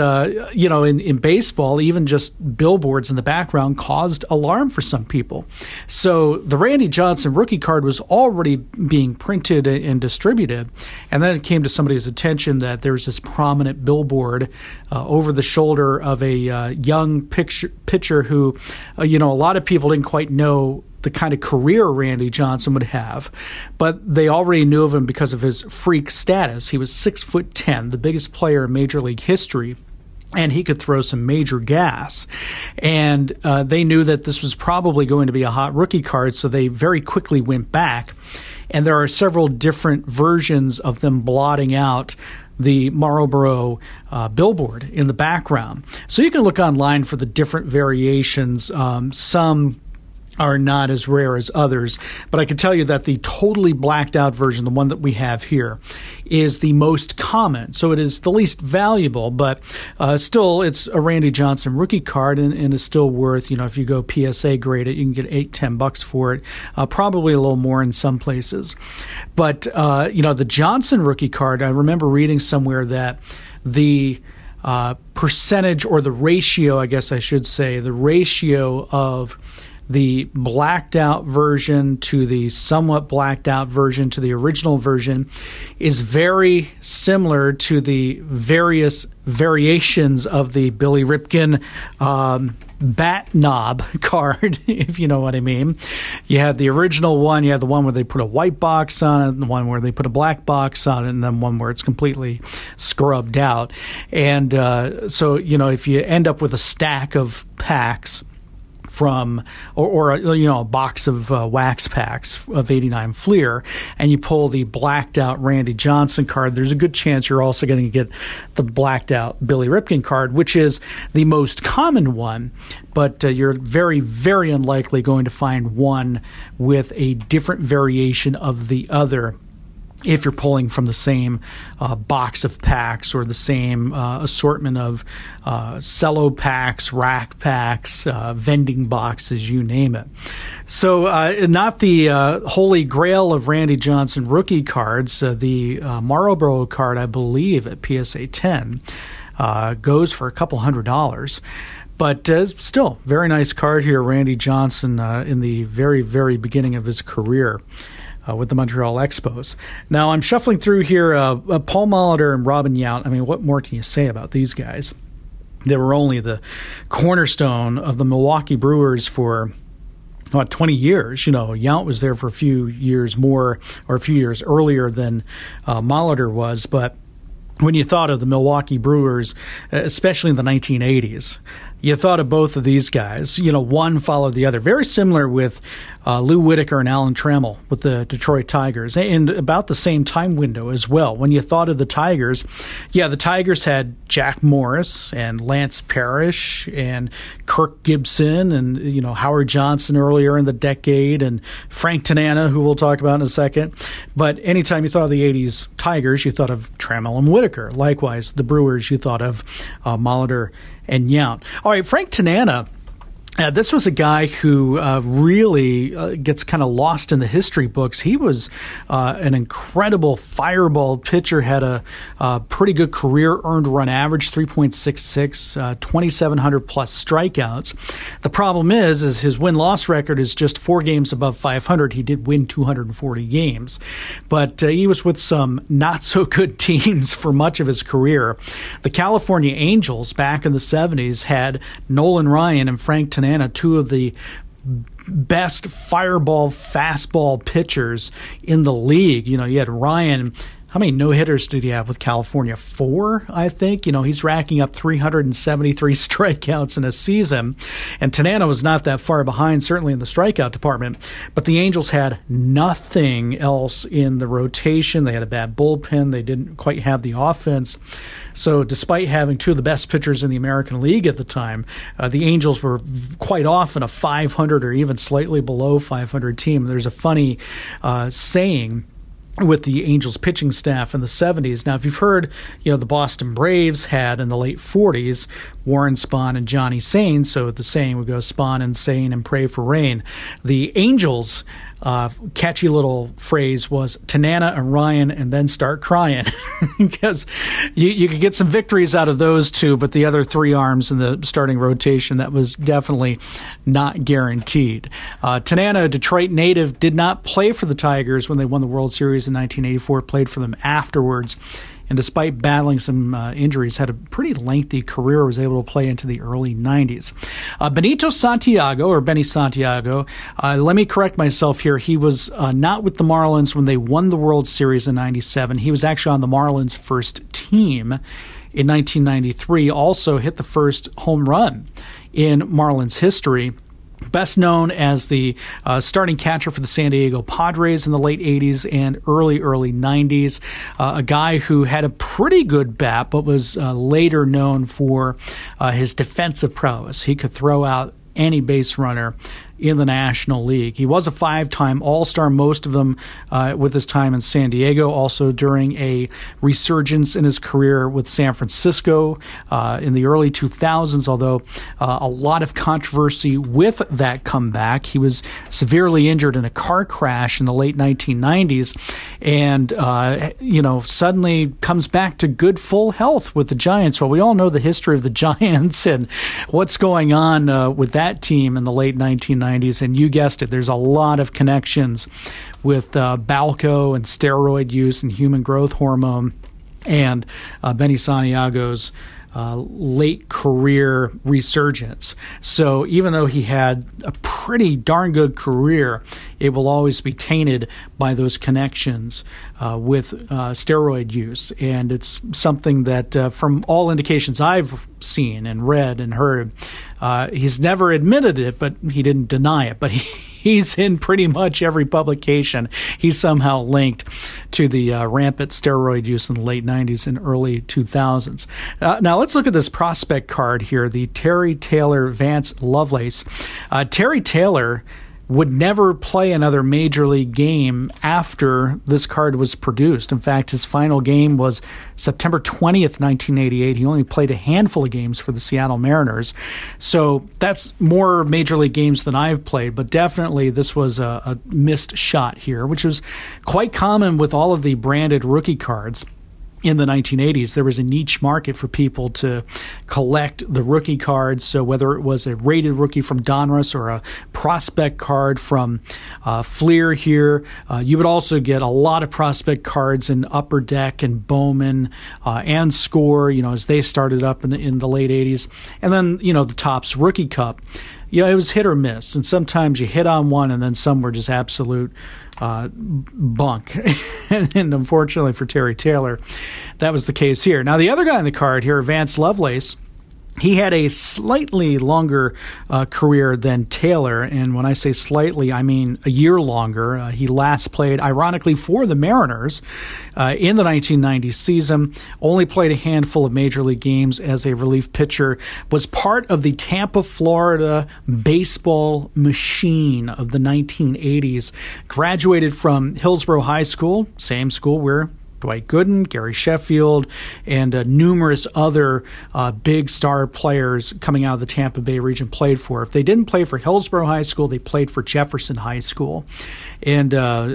in baseball, even just billboards in the background caused alarm for some people. So the Randy Johnson rookie card was already being printed and distributed. And then it came to somebody's attention that there was this prominent billboard over the shoulder of a young pitcher who, a lot of people didn't quite know the kind of career Randy Johnson would have, but they already knew of him because of his freak status. He was 6'10", the biggest player in Major League history, and he could throw some major gas. And they knew that this was probably going to be a hot rookie card, so they very quickly went back. And there are several different versions of them blotting out the Marlboro billboard in the background. So you can look online for the different variations. Some are not as rare as others, but I can tell you that the totally blacked out version, the one that we have here, is the most common. So it is the least valuable, but still it's a Randy Johnson rookie card and is still worth, if you go PSA grade it, you can get $8-10 for it, probably a little more in some places. But, the Johnson rookie card, I remember reading somewhere that the percentage or the ratio, I guess I should say, the ratio of the blacked out version to the somewhat blacked out version to the original version is very similar to the various variations of the Billy Ripken bat knob card, if you know what I mean. You had the original one, you had the one where they put a white box on it, and the one where they put a black box on it, and then one where it's completely scrubbed out. And so, if you end up with a stack of packs from, or a box of wax packs of 89 Fleer, and you pull the blacked out Randy Johnson card, there's a good chance you're also going to get the blacked out Billy Ripken card, which is the most common one, but you're very, very unlikely going to find one with a different variation of the other if you're pulling from the same box of packs or the same assortment of cello packs, rack packs, vending boxes, you name it. So not the holy grail of Randy Johnson rookie cards. The Marlboro card, I believe, at PSA 10 goes for a couple $100. But still, very nice card here, Randy Johnson in the very, very beginning of his career. With the Montreal Expos. Now, I'm shuffling through here Paul Molitor and Robin Yount. I mean, what more can you say about these guys? They were only the cornerstone of the Milwaukee Brewers for 20 years. Yount was there for a few years more, or a few years earlier than Molitor was. But when you thought of the Milwaukee Brewers, especially in the 1980s, you thought of both of these guys. One followed the other. Very similar with Lou Whitaker and Alan Trammell with the Detroit Tigers, and about the same time window as well. When you thought of the Tigers, the Tigers had Jack Morris and Lance Parrish and Kirk Gibson and Howard Johnson earlier in the decade, and Frank Tanana, who we'll talk about in a second. But anytime you thought of the 80s Tigers, you thought of Trammell and Whitaker. Likewise, the Brewers, you thought of Molitor and Yount. All right, Frank Tanana. This was a guy who really gets kind of lost in the history books. He was an incredible fireball pitcher, had a pretty good career earned run average, 3.66, 2,700 plus strikeouts. The problem is his win-loss record is just 4 games above 500. He did win 240 games, but he was with some not-so-good teams for much of his career. The California Angels back in the 70s had Nolan Ryan and Frank Tanana, two of the best fireball fastball pitchers in the league. You had Ryan. How many no-hitters did he have with California? 4, I think. He's racking up 373 strikeouts in a season. And Tanana was not that far behind, certainly in the strikeout department. But the Angels had nothing else in the rotation. They had a bad bullpen. They didn't quite have the offense. So despite having two of the best pitchers in the American League at the time, the Angels were quite often a 500 or even slightly below 500 team. There's a funny saying with the Angels pitching staff in the 70s. Now, if you've heard, the Boston Braves had in the late 40s Warren Spahn and Johnny Sain, so the saying would go Spahn and Sain and pray for rain. The Angels' catchy little phrase was Tanana and Ryan and then start crying, because you could get some victories out of those two, but the other 3 arms in the starting rotation, that was definitely not guaranteed. Tanana, a Detroit native, did not play for the Tigers when they won the World Series in 1984, played for them afterwards, and despite battling some injuries, had a pretty lengthy career, was able to play into the early 90s. Benito Santiago, or Benny Santiago, let me correct myself here. He was not with the Marlins when they won the World Series in 97. He was actually on the Marlins' first team in 1993, also hit the first home run in Marlins history. Best known as the starting catcher for the San Diego Padres in the late 80s and early 90s. A guy who had a pretty good bat, but was later known for his defensive prowess. He could throw out any base runner in the National League. He was a 5-time All-Star, most of them with his time in San Diego, also during a resurgence in his career with San Francisco in the early 2000s, although a lot of controversy with that comeback. He was severely injured in a car crash in the late 1990s and, suddenly comes back to good full health with the Giants. Well, we all know the history of the Giants and what's going on with that team in the late 1990s. 90s. And you guessed it, there's a lot of connections with Balco and steroid use and human growth hormone and Benny Santiago's late career resurgence. So even though he had a pretty darn good career, it will always be tainted by those connections with steroid use. And it's something that from all indications I've seen and read and heard, he's never admitted it, but he didn't deny it. But he's in pretty much every publication. He's somehow linked to the rampant steroid use in the late 90s and early 2000s. Now let's look at this prospect card here, the Terry Taylor Vance Lovelace. Terry Taylor would never play another major league game after this card was produced. In fact, his final game was September 20th, 1988. He only played a handful of games for the Seattle Mariners. So that's more major league games than I've played, but definitely this was a missed shot here, which was quite common with all of the branded rookie cards. In the 1980s, there was a niche market for people to collect the rookie cards. So whether it was a rated rookie from Donruss or a prospect card from Fleer here, you would also get a lot of prospect cards in Upper Deck and Bowman and Score, as they started up in the late 80s. And then, the Topps Rookie Cup. It was hit or miss, and sometimes you hit on one, and then some were just absolute bunk. and unfortunately for Terry Taylor, that was the case here. Now, the other guy on the card here, Vance Lovelace, he had a slightly longer career than Taylor, and when I say slightly, I mean a year longer. He last played, ironically, for the Mariners in the 1990 season, only played a handful of Major League games as a relief pitcher, was part of the Tampa, Florida baseball machine of the 1980s, graduated from Hillsborough High School, same school where Dwight Gooden, Gary Sheffield, and numerous other big star players coming out of the Tampa Bay region played for. If they didn't play for Hillsborough High School, they played for Jefferson High School. And,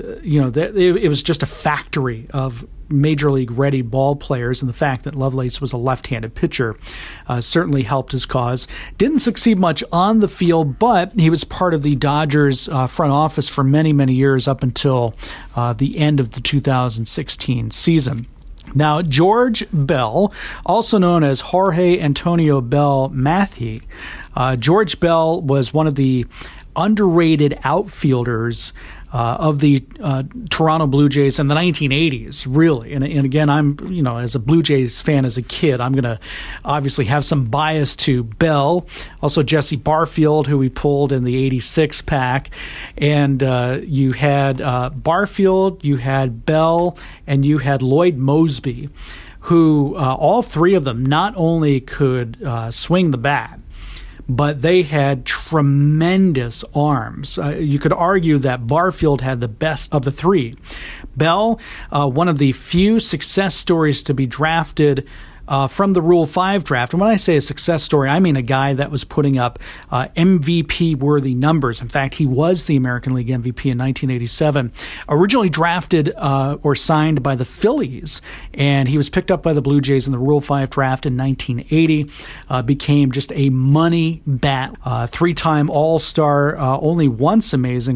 it was just a factory of major league ready ball players, and the fact that Lovelace was a left-handed pitcher certainly helped his cause. Didn't succeed much on the field, but he was part of the Dodgers front office for many, many years up until the end of the 2016 season. Now, George Bell, also known as Jorge Antonio Bell Mathy, George Bell was one of the underrated outfielders of the Toronto Blue Jays in the 1980s, really. And again, I'm, as a Blue Jays fan as a kid, I'm going to obviously have some bias to Bell, also Jesse Barfield, who we pulled in the 86 pack. And you had Barfield, you had Bell, and you had Lloyd Mosby, who all three of them not only could swing the bat, but they had tremendous arms. You could argue that Barfield had the best of the three. Bell, one of the few success stories to be drafted from the Rule 5 draft. And when I say a success story, I mean a guy that was putting up MVP-worthy numbers. In fact, he was the American League MVP in 1987. Originally drafted or signed by the Phillies, and he was picked up by the Blue Jays in the Rule 5 draft in 1980. Became just a money bat. Three-time All-Star, only once,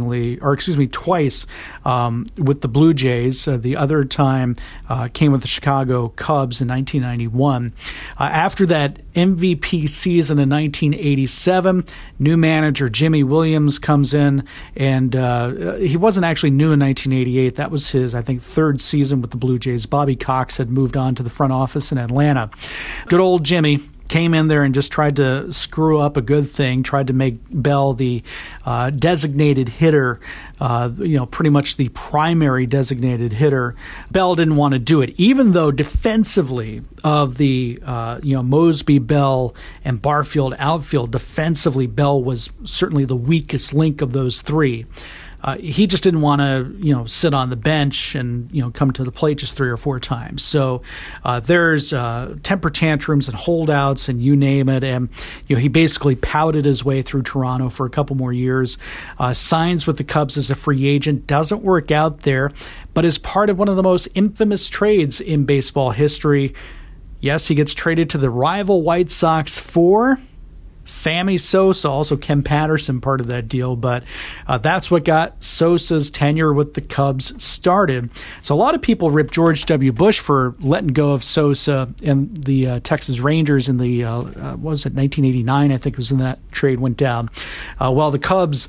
twice with the Blue Jays. The other time came with the Chicago Cubs in 1991. After that MVP season in 1987, new manager Jimmy Williams comes in, and he wasn't actually new in 1988. That was his, I think, third season with the Blue Jays. Bobby Cox had moved on to the front office in Atlanta. Good old Jimmy came in there and just tried to screw up a good thing, tried to make Bell the designated hitter, pretty much the primary designated hitter. Bell didn't want to do it, even though defensively of the, Mosby, Bell, and Barfield outfield, defensively Bell was certainly the weakest link of those three. He just didn't want to, sit on the bench and, come to the plate just 3 or 4 times. So there's temper tantrums and holdouts and you name it. And, he basically pouted his way through Toronto for a couple more years, signs with the Cubs as a free agent, doesn't work out there, but is part of one of the most infamous trades in baseball history. Yes, he gets traded to the rival White Sox for Sammy Sosa, also Ken Patterson, part of that deal, but that's what got Sosa's tenure with the Cubs started. So a lot of people rip George W. Bush for letting go of Sosa and the Texas Rangers in the, what was it, 1989, I think was when that trade went down. Well, the Cubs,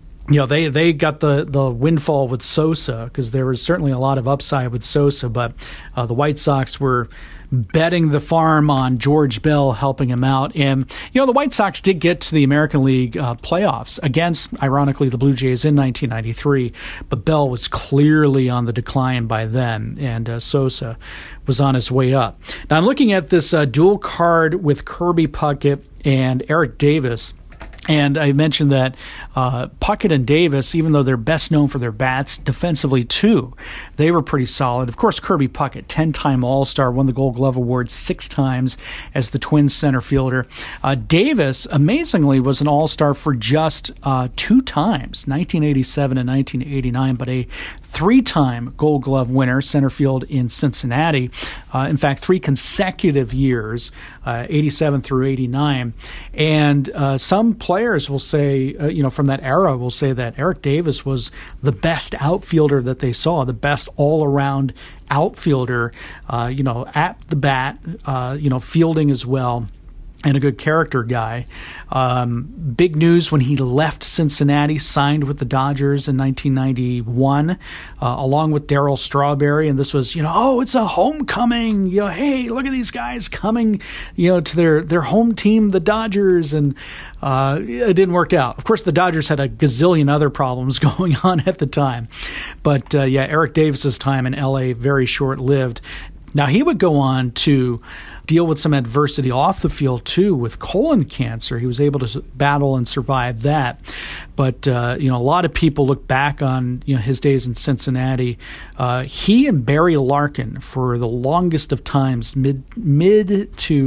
they got the windfall with Sosa because there was certainly a lot of upside with Sosa, but the White Sox were betting the farm on George Bell helping him out. And, the White Sox did get to the American League playoffs against, ironically, the Blue Jays in 1993, but Bell was clearly on the decline by then, and Sosa was on his way up. Now, I'm looking at this dual card with Kirby Puckett and Eric Davis. And I mentioned that Puckett and Davis, even though they're best known for their bats, defensively too, they were pretty solid. Of course, Kirby Puckett, 10-time All-Star, won the Gold Glove Award 6 times as the Twins center fielder. Davis, amazingly, was an All-Star for just 2 times, 1987 and 1989, but a 3-time Gold Glove winner, center field in Cincinnati. In fact, 3 consecutive years, 87 through 89. And some players will say, from that era, will say that Eric Davis was the best outfielder that they saw, the best all-around outfielder, at the bat, fielding as well, and a good character guy. Big news when he left Cincinnati, signed with the Dodgers in 1991, along with Darryl Strawberry. And this was, it's a homecoming. Hey, look at these guys coming, to their home team, the Dodgers. And it didn't work out. Of course, the Dodgers had a gazillion other problems going on at the time. But, Eric Davis's time in L.A., very short-lived. Now, he would go on to deal with some adversity off the field, too, with colon cancer. He was able to battle and survive that. But, a lot of people look back on, his days in Cincinnati. He and Barry Larkin, for the longest of times, mid the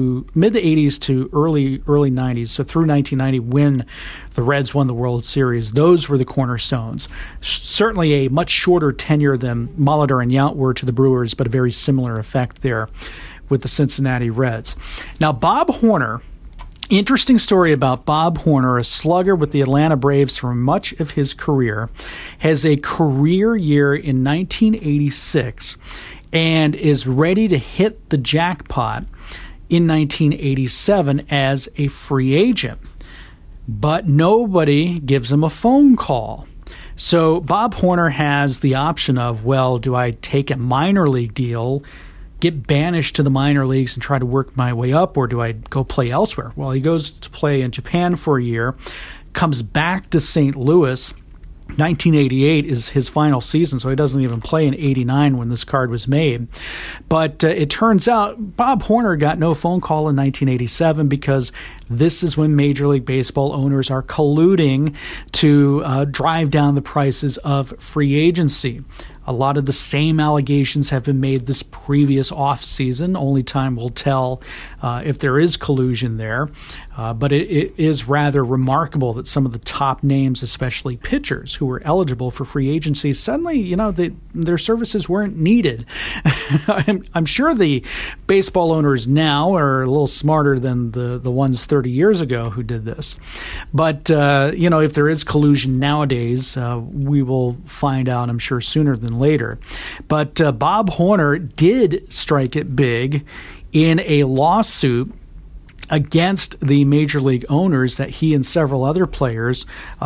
80s to early 90s, so through 1990, when the Reds won the World Series, those were the cornerstones. Certainly a much shorter tenure than Molitor and Yount were to the Brewers, but a very similar effect there with the Cincinnati Reds. Now, Bob Horner, interesting story about Bob Horner, a slugger with the Atlanta Braves for much of his career, has a career year in 1986 and is ready to hit the jackpot in 1987 as a free agent. But nobody gives him a phone call. So Bob Horner has the option of, do I take a minor league deal, get banished to the minor leagues and try to work my way up, or do I go play elsewhere? Well, he goes to play in Japan for a year, comes back to St. Louis. 1988 is his final season, so he doesn't even play in 89 when this card was made. But it turns out Bob Horner got no phone call in 1987 because this is when Major League Baseball owners are colluding to drive down the prices of free agency. A lot of the same allegations have been made this previous offseason. Only time will tell if there is collusion there. But it is rather remarkable that some of the top names, especially pitchers who were eligible for free agency, suddenly, their services weren't needed. I'm sure the baseball owners now are a little smarter than the ones 30 years ago who did this. But, if there is collusion nowadays, we will find out, I'm sure, sooner than later. But Bob Horner did strike it big in a lawsuit against the major league owners that he and several other players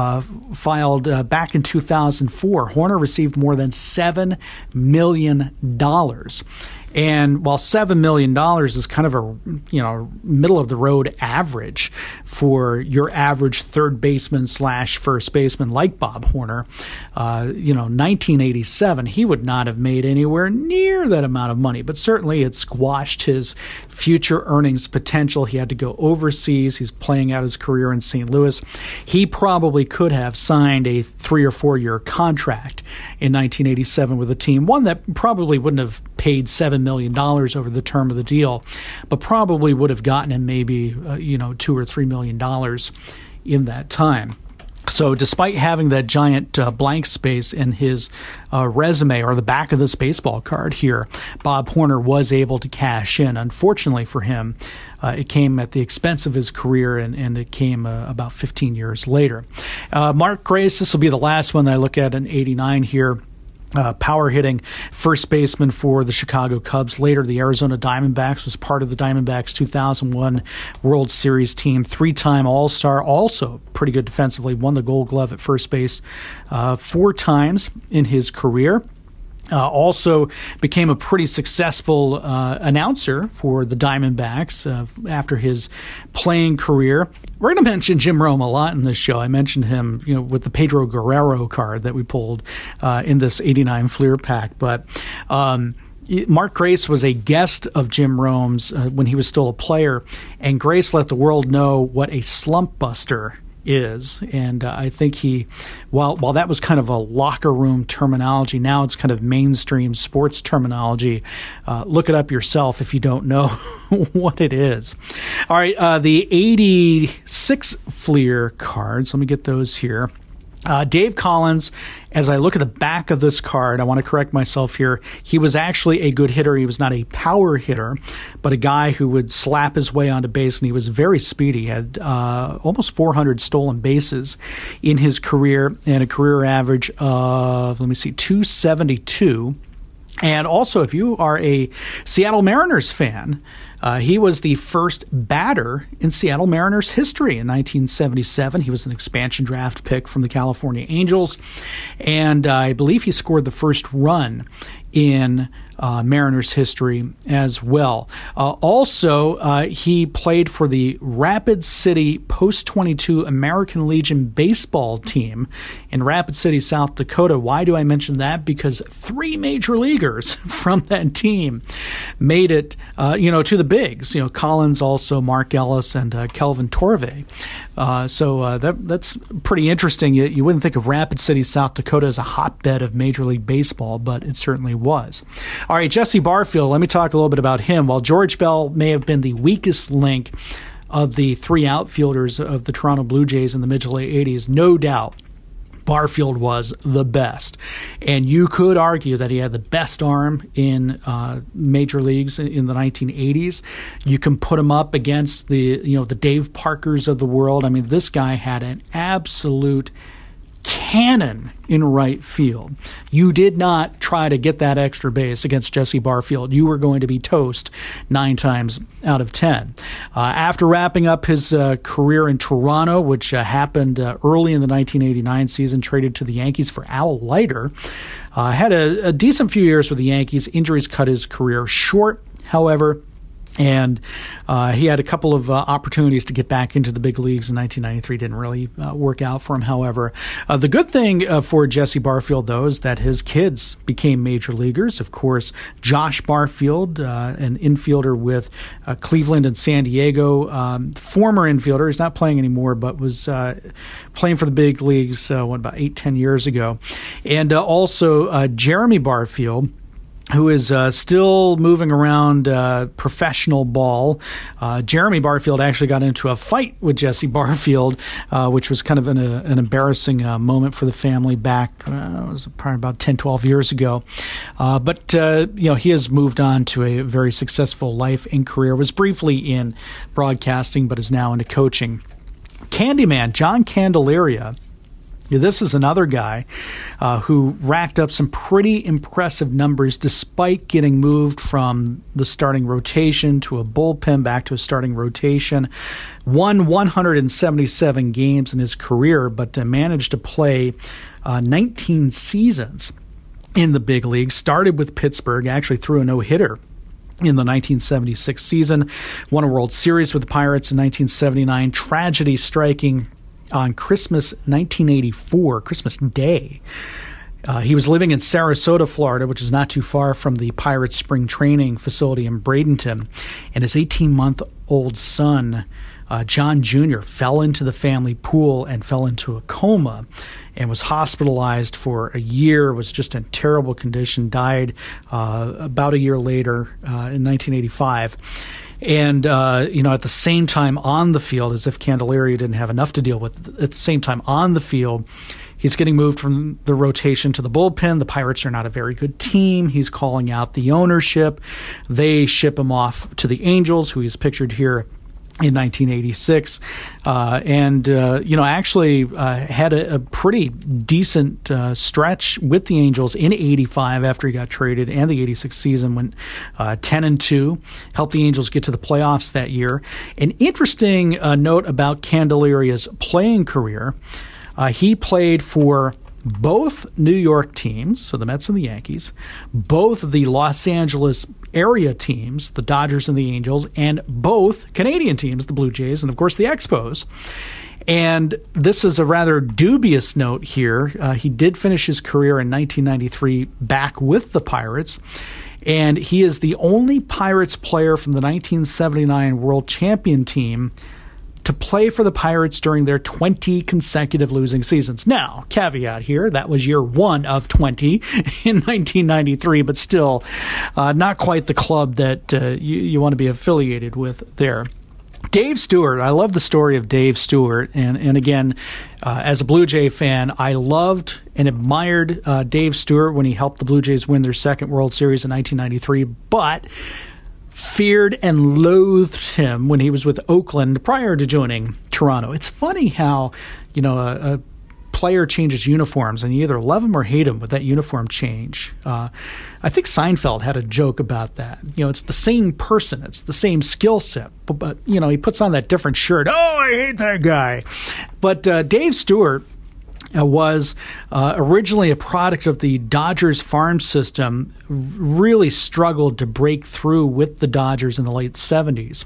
filed back in 2004. Horner received more than $7 million. And while $7 million is kind of a middle of the road average for your average third baseman / first baseman like Bob Horner, 1987, he would not have made anywhere near that amount of money. But certainly it squashed his future earnings potential. He had to go overseas. He's playing out his career in St. Louis. He probably could have signed a 3 or 4 year contract in 1987 with a team, one that probably wouldn't have paid $7 million over the term of the deal, but probably would have gotten him maybe $2 or $3 million in that time. So despite having that giant blank space in his resume or the back of this baseball card here, Bob Horner was able to cash in. Unfortunately for him, it came at the expense of his career, and it came about 15 years later. Mark Grace, this will be the last one that I look at in 89 here. Power hitting first baseman for the Chicago Cubs. Later, the Arizona Diamondbacks, was part of the Diamondbacks 2001 World Series team. 3-time All-Star, also pretty good defensively. Won the Gold Glove at first base 4 times in his career. Also became a pretty successful announcer for the Diamondbacks after his playing career. We're going to mention Jim Rome a lot in this show. I mentioned him, with the Pedro Guerrero card that we pulled in this 89 Fleer pack. But Mark Grace was a guest of Jim Rome's when he was still a player, and Grace let the world know what a slump buster is. And I think while that was kind of a locker room terminology, now it's kind of mainstream sports terminology. Look it up yourself if you don't know what it is. All right, the 86 Fleer cards, let me get those here. Dave Collins, as I look at the back of this card, I want to correct myself here. He was actually a good hitter. He was not a power hitter, but a guy who would slap his way onto base, and he was very speedy. He had almost 400 stolen bases in his career and a career average of, 272. And also, if you are a Seattle Mariners fan, he was the first batter in Seattle Mariners history in 1977. He was an expansion draft pick from the California Angels, and I believe he scored the first run in Mariners history as well. Also, he played for the Rapid City Post-22 American Legion baseball team in Rapid City, South Dakota. Why do I mention that? Because 3 major leaguers from that team made it, to the bigs. Collins, also Mark Ellis, and Kelvin Torvey. So that's pretty interesting. You wouldn't think of Rapid City, South Dakota as a hotbed of Major League Baseball, but it certainly was. All right, Jesse Barfield, let me talk a little bit about him. While George Bell may have been the weakest link of the 3 outfielders of the Toronto Blue Jays in the mid to late 80s, no doubt Barfield was the best. And you could argue that he had the best arm in major leagues in the 1980s. You can put him up against the Dave Parkers of the world. I mean, this guy had an absolute cannon in right field. You did not try to get that extra base against Jesse Barfield. You were going to be toast 9 times out of 10. After wrapping up his career in Toronto, which happened early in the 1989 season, traded to the Yankees for Al Leiter, had a decent few years with the Yankees. Injuries cut his career short, however. And he had a couple of opportunities to get back into the big leagues in 1993. Didn't really work out for him, however. The good thing for Jesse Barfield, though, is that his kids became major leaguers. Of course, Josh Barfield, an infielder with Cleveland and San Diego, former infielder. He's not playing anymore, but was playing for the big leagues, about 8-10 years ago. And also Jeremy Barfield, who is still moving around professional ball. Jeremy Barfield actually got into a fight with Jesse Barfield, which was kind of an embarrassing moment for the family back, it was probably about 10, 12 years ago. But he has moved on to a very successful life and career, was briefly in broadcasting, but is now into coaching. Candyman, John Candelaria. This is another guy who racked up some pretty impressive numbers despite getting moved from the starting rotation to a bullpen back to a starting rotation. Won 177 games in his career, but managed to play 19 seasons in the big leagues. Started with Pittsburgh, actually threw a no-hitter in the 1976 season. Won a World Series with the Pirates in 1979. Tragedy striking on Christmas 1984, Christmas Day. He was living in Sarasota, Florida, which is not too far from the Pirates spring training facility in Bradenton, and his 18-month-old son, John Jr., fell into the family pool and fell into a coma and was hospitalized for a year, was just in terrible condition, died about a year later in 1985. And, at the same time on the field, as if Candelaria didn't have enough to deal with, at the same time on the field, he's getting moved from the rotation to the bullpen. The Pirates are not a very good team. He's calling out the ownership. They ship him off to the Angels, who he's pictured here in 1986, actually had a pretty decent stretch with the Angels in 85 after he got traded, and the 86 season went 10-2, helped the Angels get to the playoffs that year. An interesting note about Candelaria's playing career, he played for both New York teams, so the Mets and the Yankees, both the Los Angeles area teams, the Dodgers and the Angels, and both Canadian teams, the Blue Jays, and of course the Expos. And this is a rather dubious note here. He did finish his career in 1993 back with the Pirates, and he is the only Pirates player from the 1979 World Champion team to play for the Pirates during their 20 consecutive losing seasons. Now, caveat here, that was year 1 of 20 in 1993, but still not quite the club that you want to be affiliated with there. Dave Stewart, I love the story of Dave Stewart, and again, as a Blue Jay fan, I loved and admired Dave Stewart when he helped the Blue Jays win their second World Series in 1993, but feared and loathed him when he was with Oakland prior to joining Toronto. It's funny how, a player changes uniforms and you either love him or hate him with that uniform change. I think Seinfeld had a joke about that. It's the same person. It's the same skill set. But he puts on that different shirt. Oh, I hate that guy. But Dave Stewart was originally a product of the Dodgers farm system, really struggled to break through with the Dodgers in the late 70s,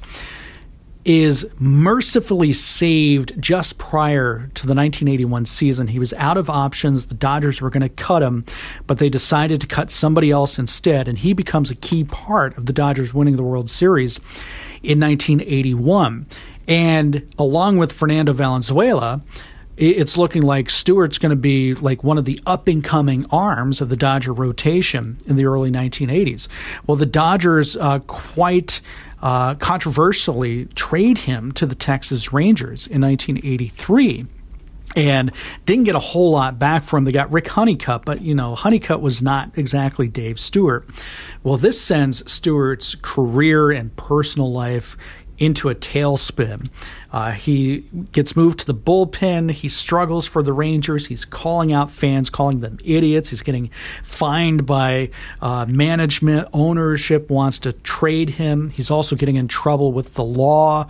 is mercifully saved just prior to the 1981 season. He was out of options. The Dodgers were going to cut him, but they decided to cut somebody else instead, and he becomes a key part of the Dodgers winning the World Series in 1981. And along with Fernando Valenzuela, it's looking like Stewart's going to be like one of the up-and-coming arms of the Dodger rotation in the early 1980s. Well, the Dodgers quite controversially trade him to the Texas Rangers in 1983 and didn't get a whole lot back for him. They got Rick Honeycutt, but, Honeycutt was not exactly Dave Stewart. Well, this sends Stewart's career and personal life into a tailspin. He gets moved to the bullpen. He struggles for the Rangers. He's calling out fans, calling them idiots. He's getting fined by management. Ownership wants to trade him. He's also getting in trouble with the law.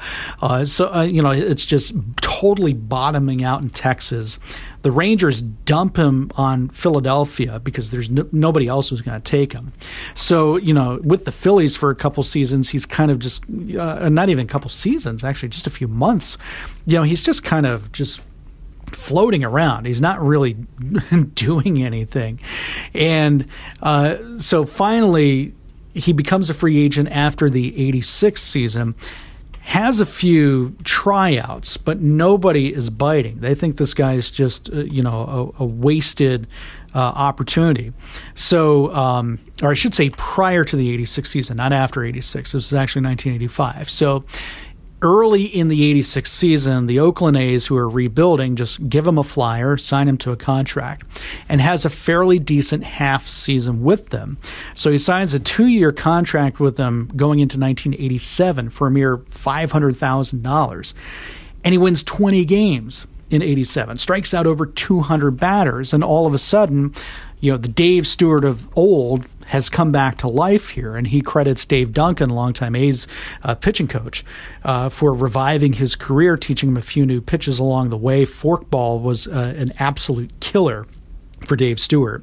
It's just totally bottoming out in Texas. The Rangers dump him on Philadelphia because there's nobody else who's going to take him. So, with the Phillies for a couple seasons, he's kind of just, not even a couple seasons, actually, just a few months. He's just kind of just floating around. He's not really doing anything. And so finally, he becomes a free agent after the 86 season. Has a few tryouts, but nobody is biting. They think this guy is just, a wasted opportunity. So, or I should say prior to the 86 season, not after 86. This was actually 1985. So early in the 86 season, the Oakland A's, who are rebuilding, just give him a flyer, sign him to a contract, and has a fairly decent half season with them. So he signs a 2-year contract with them going into 1987 for a mere $500,000. And he wins 20 games in 87, strikes out over 200 batters, and all of a sudden, the Dave Stewart of old has come back to life here, and he credits Dave Duncan, longtime A's pitching coach, for reviving his career, teaching him a few new pitches along the way. Forkball was an absolute killer for Dave Stewart.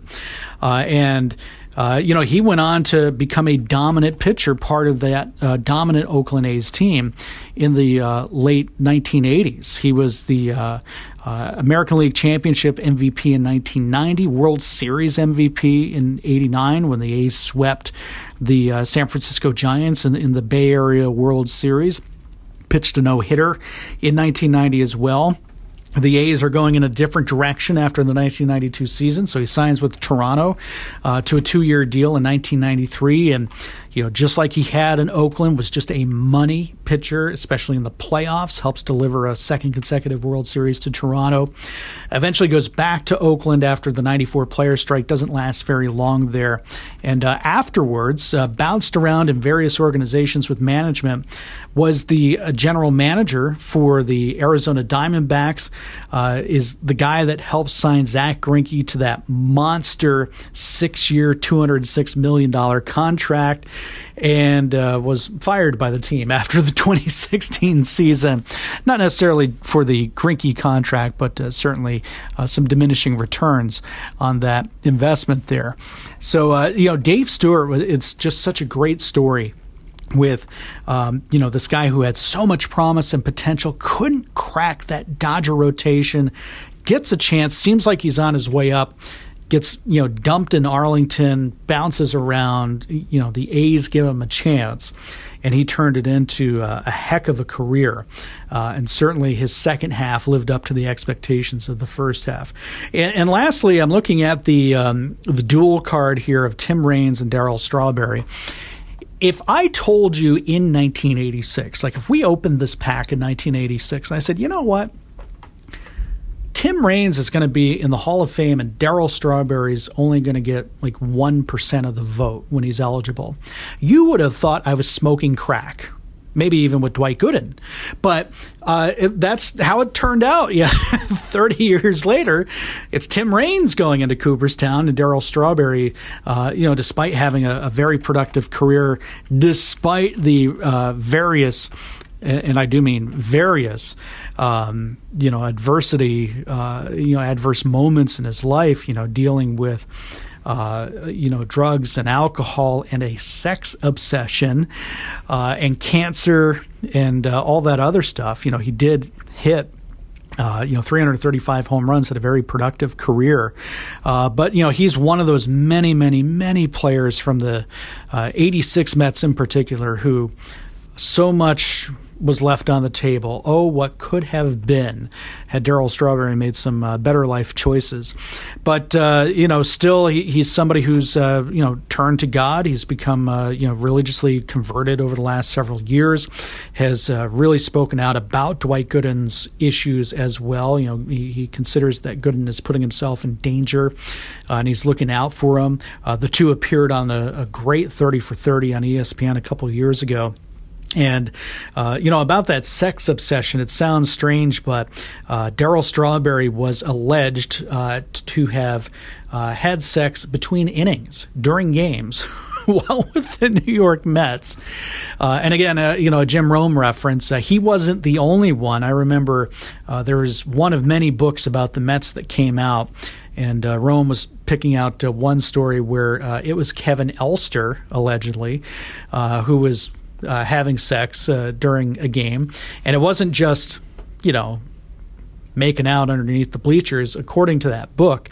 He went on to become a dominant pitcher, part of that dominant Oakland A's team in the late 1980s. He was the American League Championship MVP in 1990, World Series MVP in 89 when the A's swept the San Francisco Giants in the Bay Area World Series. Pitched a no-hitter in 1990 as well. The A's are going in a different direction after the 1992 season, so he signs with Toronto to a 2-year deal in 1993. And, just like he had in Oakland, was just a money pitcher, especially in the playoffs, helps deliver a second consecutive World Series to Toronto. Eventually goes back to Oakland after the 94 player strike, doesn't last very long there. And afterwards, bounced around in various organizations with management, was the general manager for the Arizona Diamondbacks, is the guy that helped sign Zach Greinke to that monster 6-year, $206 million contract, and was fired by the team after the 2016 season. Not necessarily for the Greinke contract, but certainly some diminishing returns on that investment there. So, Dave Stewart, it's just such a great story with, this guy who had so much promise and potential, couldn't crack that Dodger rotation, gets a chance, seems like he's on his way up, gets, dumped in Arlington, bounces around, the A's give him a chance, and he turned it into a heck of a career. And certainly his second half lived up to the expectations of the first half. And lastly, I'm looking at the dual card here of Tim Raines and Darryl Strawberry. If I told you in 1986, like if we opened this pack in 1986, and I said, you know what? Tim Raines is going to be in the Hall of Fame, and Darryl Strawberry's only going to get like 1% of the vote when he's eligible, you would have thought I was smoking crack, maybe even with Dwight Gooden. But that's how it turned out. Yeah, 30 years later, it's Tim Raines going into Cooperstown, and Darryl Strawberry, despite having a very productive career, despite the various, and I do mean various, adversity, adverse moments in his life, dealing with, drugs and alcohol and a sex obsession, and cancer and all that other stuff. He did hit 335 home runs, had a very productive career. But he's one of those many, many, many players from the 86 Mets in particular who so much was left on the table. Oh, what could have been had Darryl Strawberry made some better life choices. But, still he's somebody who's, turned to God. He's become, religiously converted over the last several years, has really spoken out about Dwight Gooden's issues as well. He considers that Gooden is putting himself in danger, and he's looking out for him. The two appeared on a great 30 for 30 on ESPN a couple of years ago. And, about that sex obsession, it sounds strange, but Darryl Strawberry was alleged to have had sex between innings during games while with the New York Mets. And again, a Jim Rome reference. He wasn't the only one. I remember there was one of many books about the Mets that came out, and Rome was picking out one story where it was Kevin Elster, allegedly, who was having sex during a game. And it wasn't just, making out underneath the bleachers. According to that book,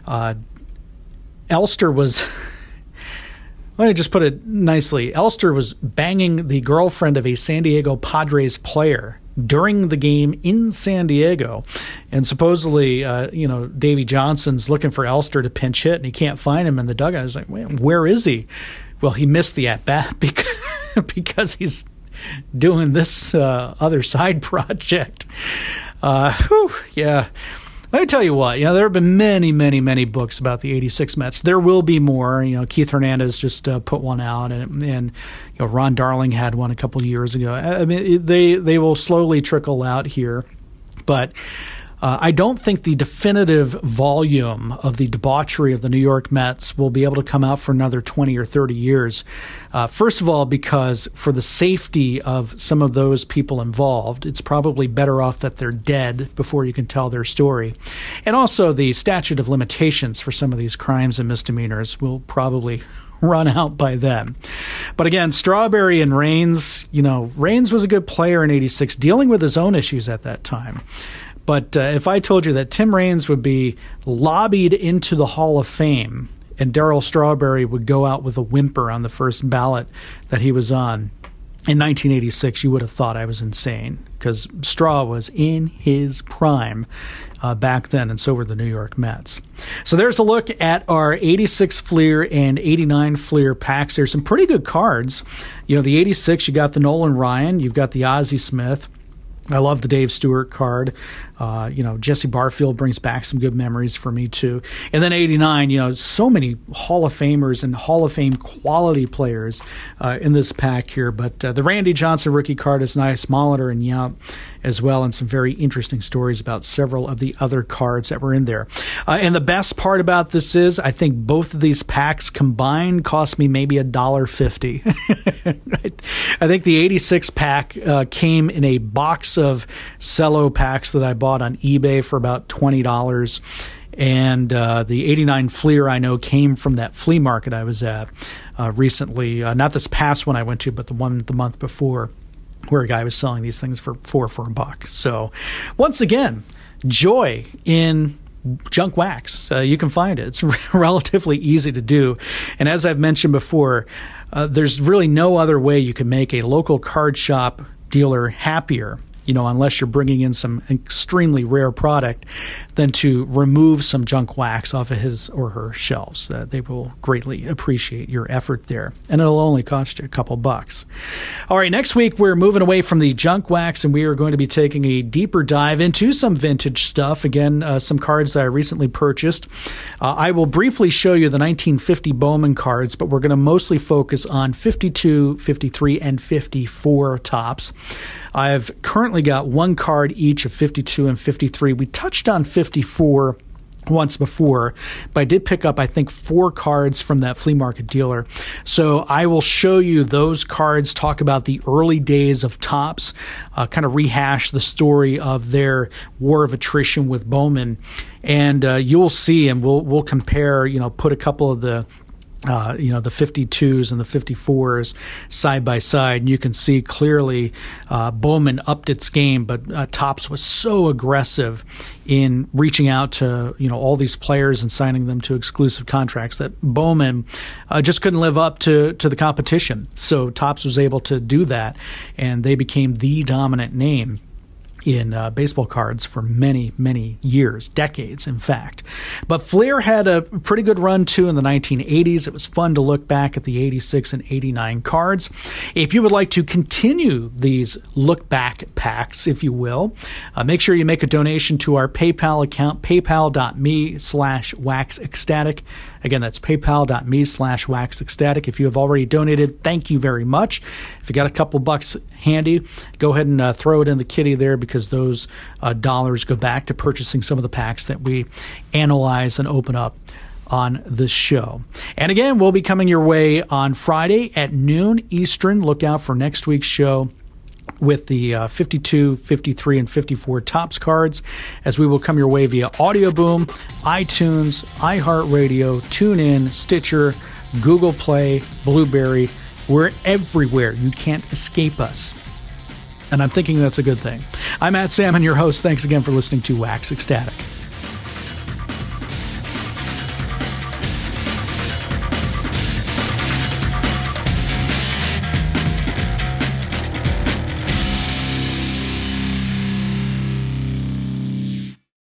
Elster was, let me just put it nicely, Elster was banging the girlfriend of a San Diego Padres player during the game in San Diego. And supposedly, Davey Johnson's looking for Elster to pinch hit, and he can't find him in the dugout. I was like, where is he? Well, he missed the at-bat because he's doing this other side project. Yeah. Let me tell you what, there have been many, many, many books about the 86 Mets. There will be more. Keith Hernandez just put one out, and Ron Darling had one a couple of years ago. I mean, they will slowly trickle out here. But I don't think the definitive volume of the debauchery of the New York Mets will be able to come out for another 20 or 30 years. First of all, because for the safety of some of those people involved, it's probably better off that they're dead before you can tell their story. And also the statute of limitations for some of these crimes and misdemeanors will probably run out by then. But again, Strawberry and Raines, Raines was a good player in 86, dealing with his own issues at that time. But if I told you that Tim Raines would be lobbied into the Hall of Fame and Darryl Strawberry would go out with a whimper on the first ballot that he was on in 1986, you would have thought I was insane, because Straw was in his prime back then, and so were the New York Mets. So there's a look at our 86 Fleer and 89 Fleer packs. There's some pretty good cards. You know, the 86, you got the Nolan Ryan, you've got the Ozzie Smith. I love the Dave Stewart card. Jesse Barfield brings back some good memories for me, too. And then 89, so many Hall of Famers and Hall of Fame quality players in this pack here. But the Randy Johnson rookie card is nice. Molitor and Yount as well, and some very interesting stories about several of the other cards that were in there. And the best part about this is I think both of these packs combined cost me maybe $1.50. I think the 86 pack came in a box of cello packs that I bought on eBay for about $20. And the 89 Fleer, I know, came from that flea market I was at recently. Not this past one I went to, but the one the month before, where a guy was selling these things for $4 So once again, joy in junk wax. You can find it. It's relatively easy to do. And as I've mentioned before, there's really no other way you can make a local card shop dealer happier, unless you're bringing in some extremely rare product, than to remove some junk wax off of his or her shelves. They will greatly appreciate your effort there, and it'll only cost you a couple bucks. All right, next week we're moving away from the junk wax, and we are going to be taking a deeper dive into some vintage stuff. Again, some cards that I recently purchased. I will briefly show you the 1950 Bowman cards, but we're going to mostly focus on 52, 53, and 54 tops. I've currently got one card each of 52 and 53. We touched on 54 once before, but I did pick up, I think, 4 cards from that flea market dealer. So I will show you those cards, talk about the early days of Topps, kind of rehash the story of their war of attrition with Bowman. And you'll see, and we'll compare, put a couple of the the 52s and the 54s side by side, and you can see clearly Bowman upped its game, but Topps was so aggressive in reaching out to all these players and signing them to exclusive contracts that Bowman just couldn't live up to the competition. So Topps was able to do that, and they became the dominant name in baseball cards for many, many years, decades, in fact. But Fleer had a pretty good run, too, in the 1980s. It was fun to look back at the 86 and 89 cards. If you would like to continue these look-back packs, if you will, make sure you make a donation to our PayPal account, paypal.me/waxecstatic. Again, that's paypal.me/waxecstatic. If you have already donated, thank you very much. If you got a couple bucks handy, go ahead and throw it in the kitty there, because those dollars go back to purchasing some of the packs that we analyze and open up on this show. And again, we'll be coming your way on Friday at noon Eastern. Look out for next week's show with the 52, 53, and 54 Topps cards, as we will come your way via Audio Boom, iTunes, iHeartRadio, TuneIn, Stitcher, Google Play, Blueberry. We're everywhere. You can't escape us. And I'm thinking that's a good thing. I'm Matt Salmon, your host. Thanks again for listening to Wax Ecstatic.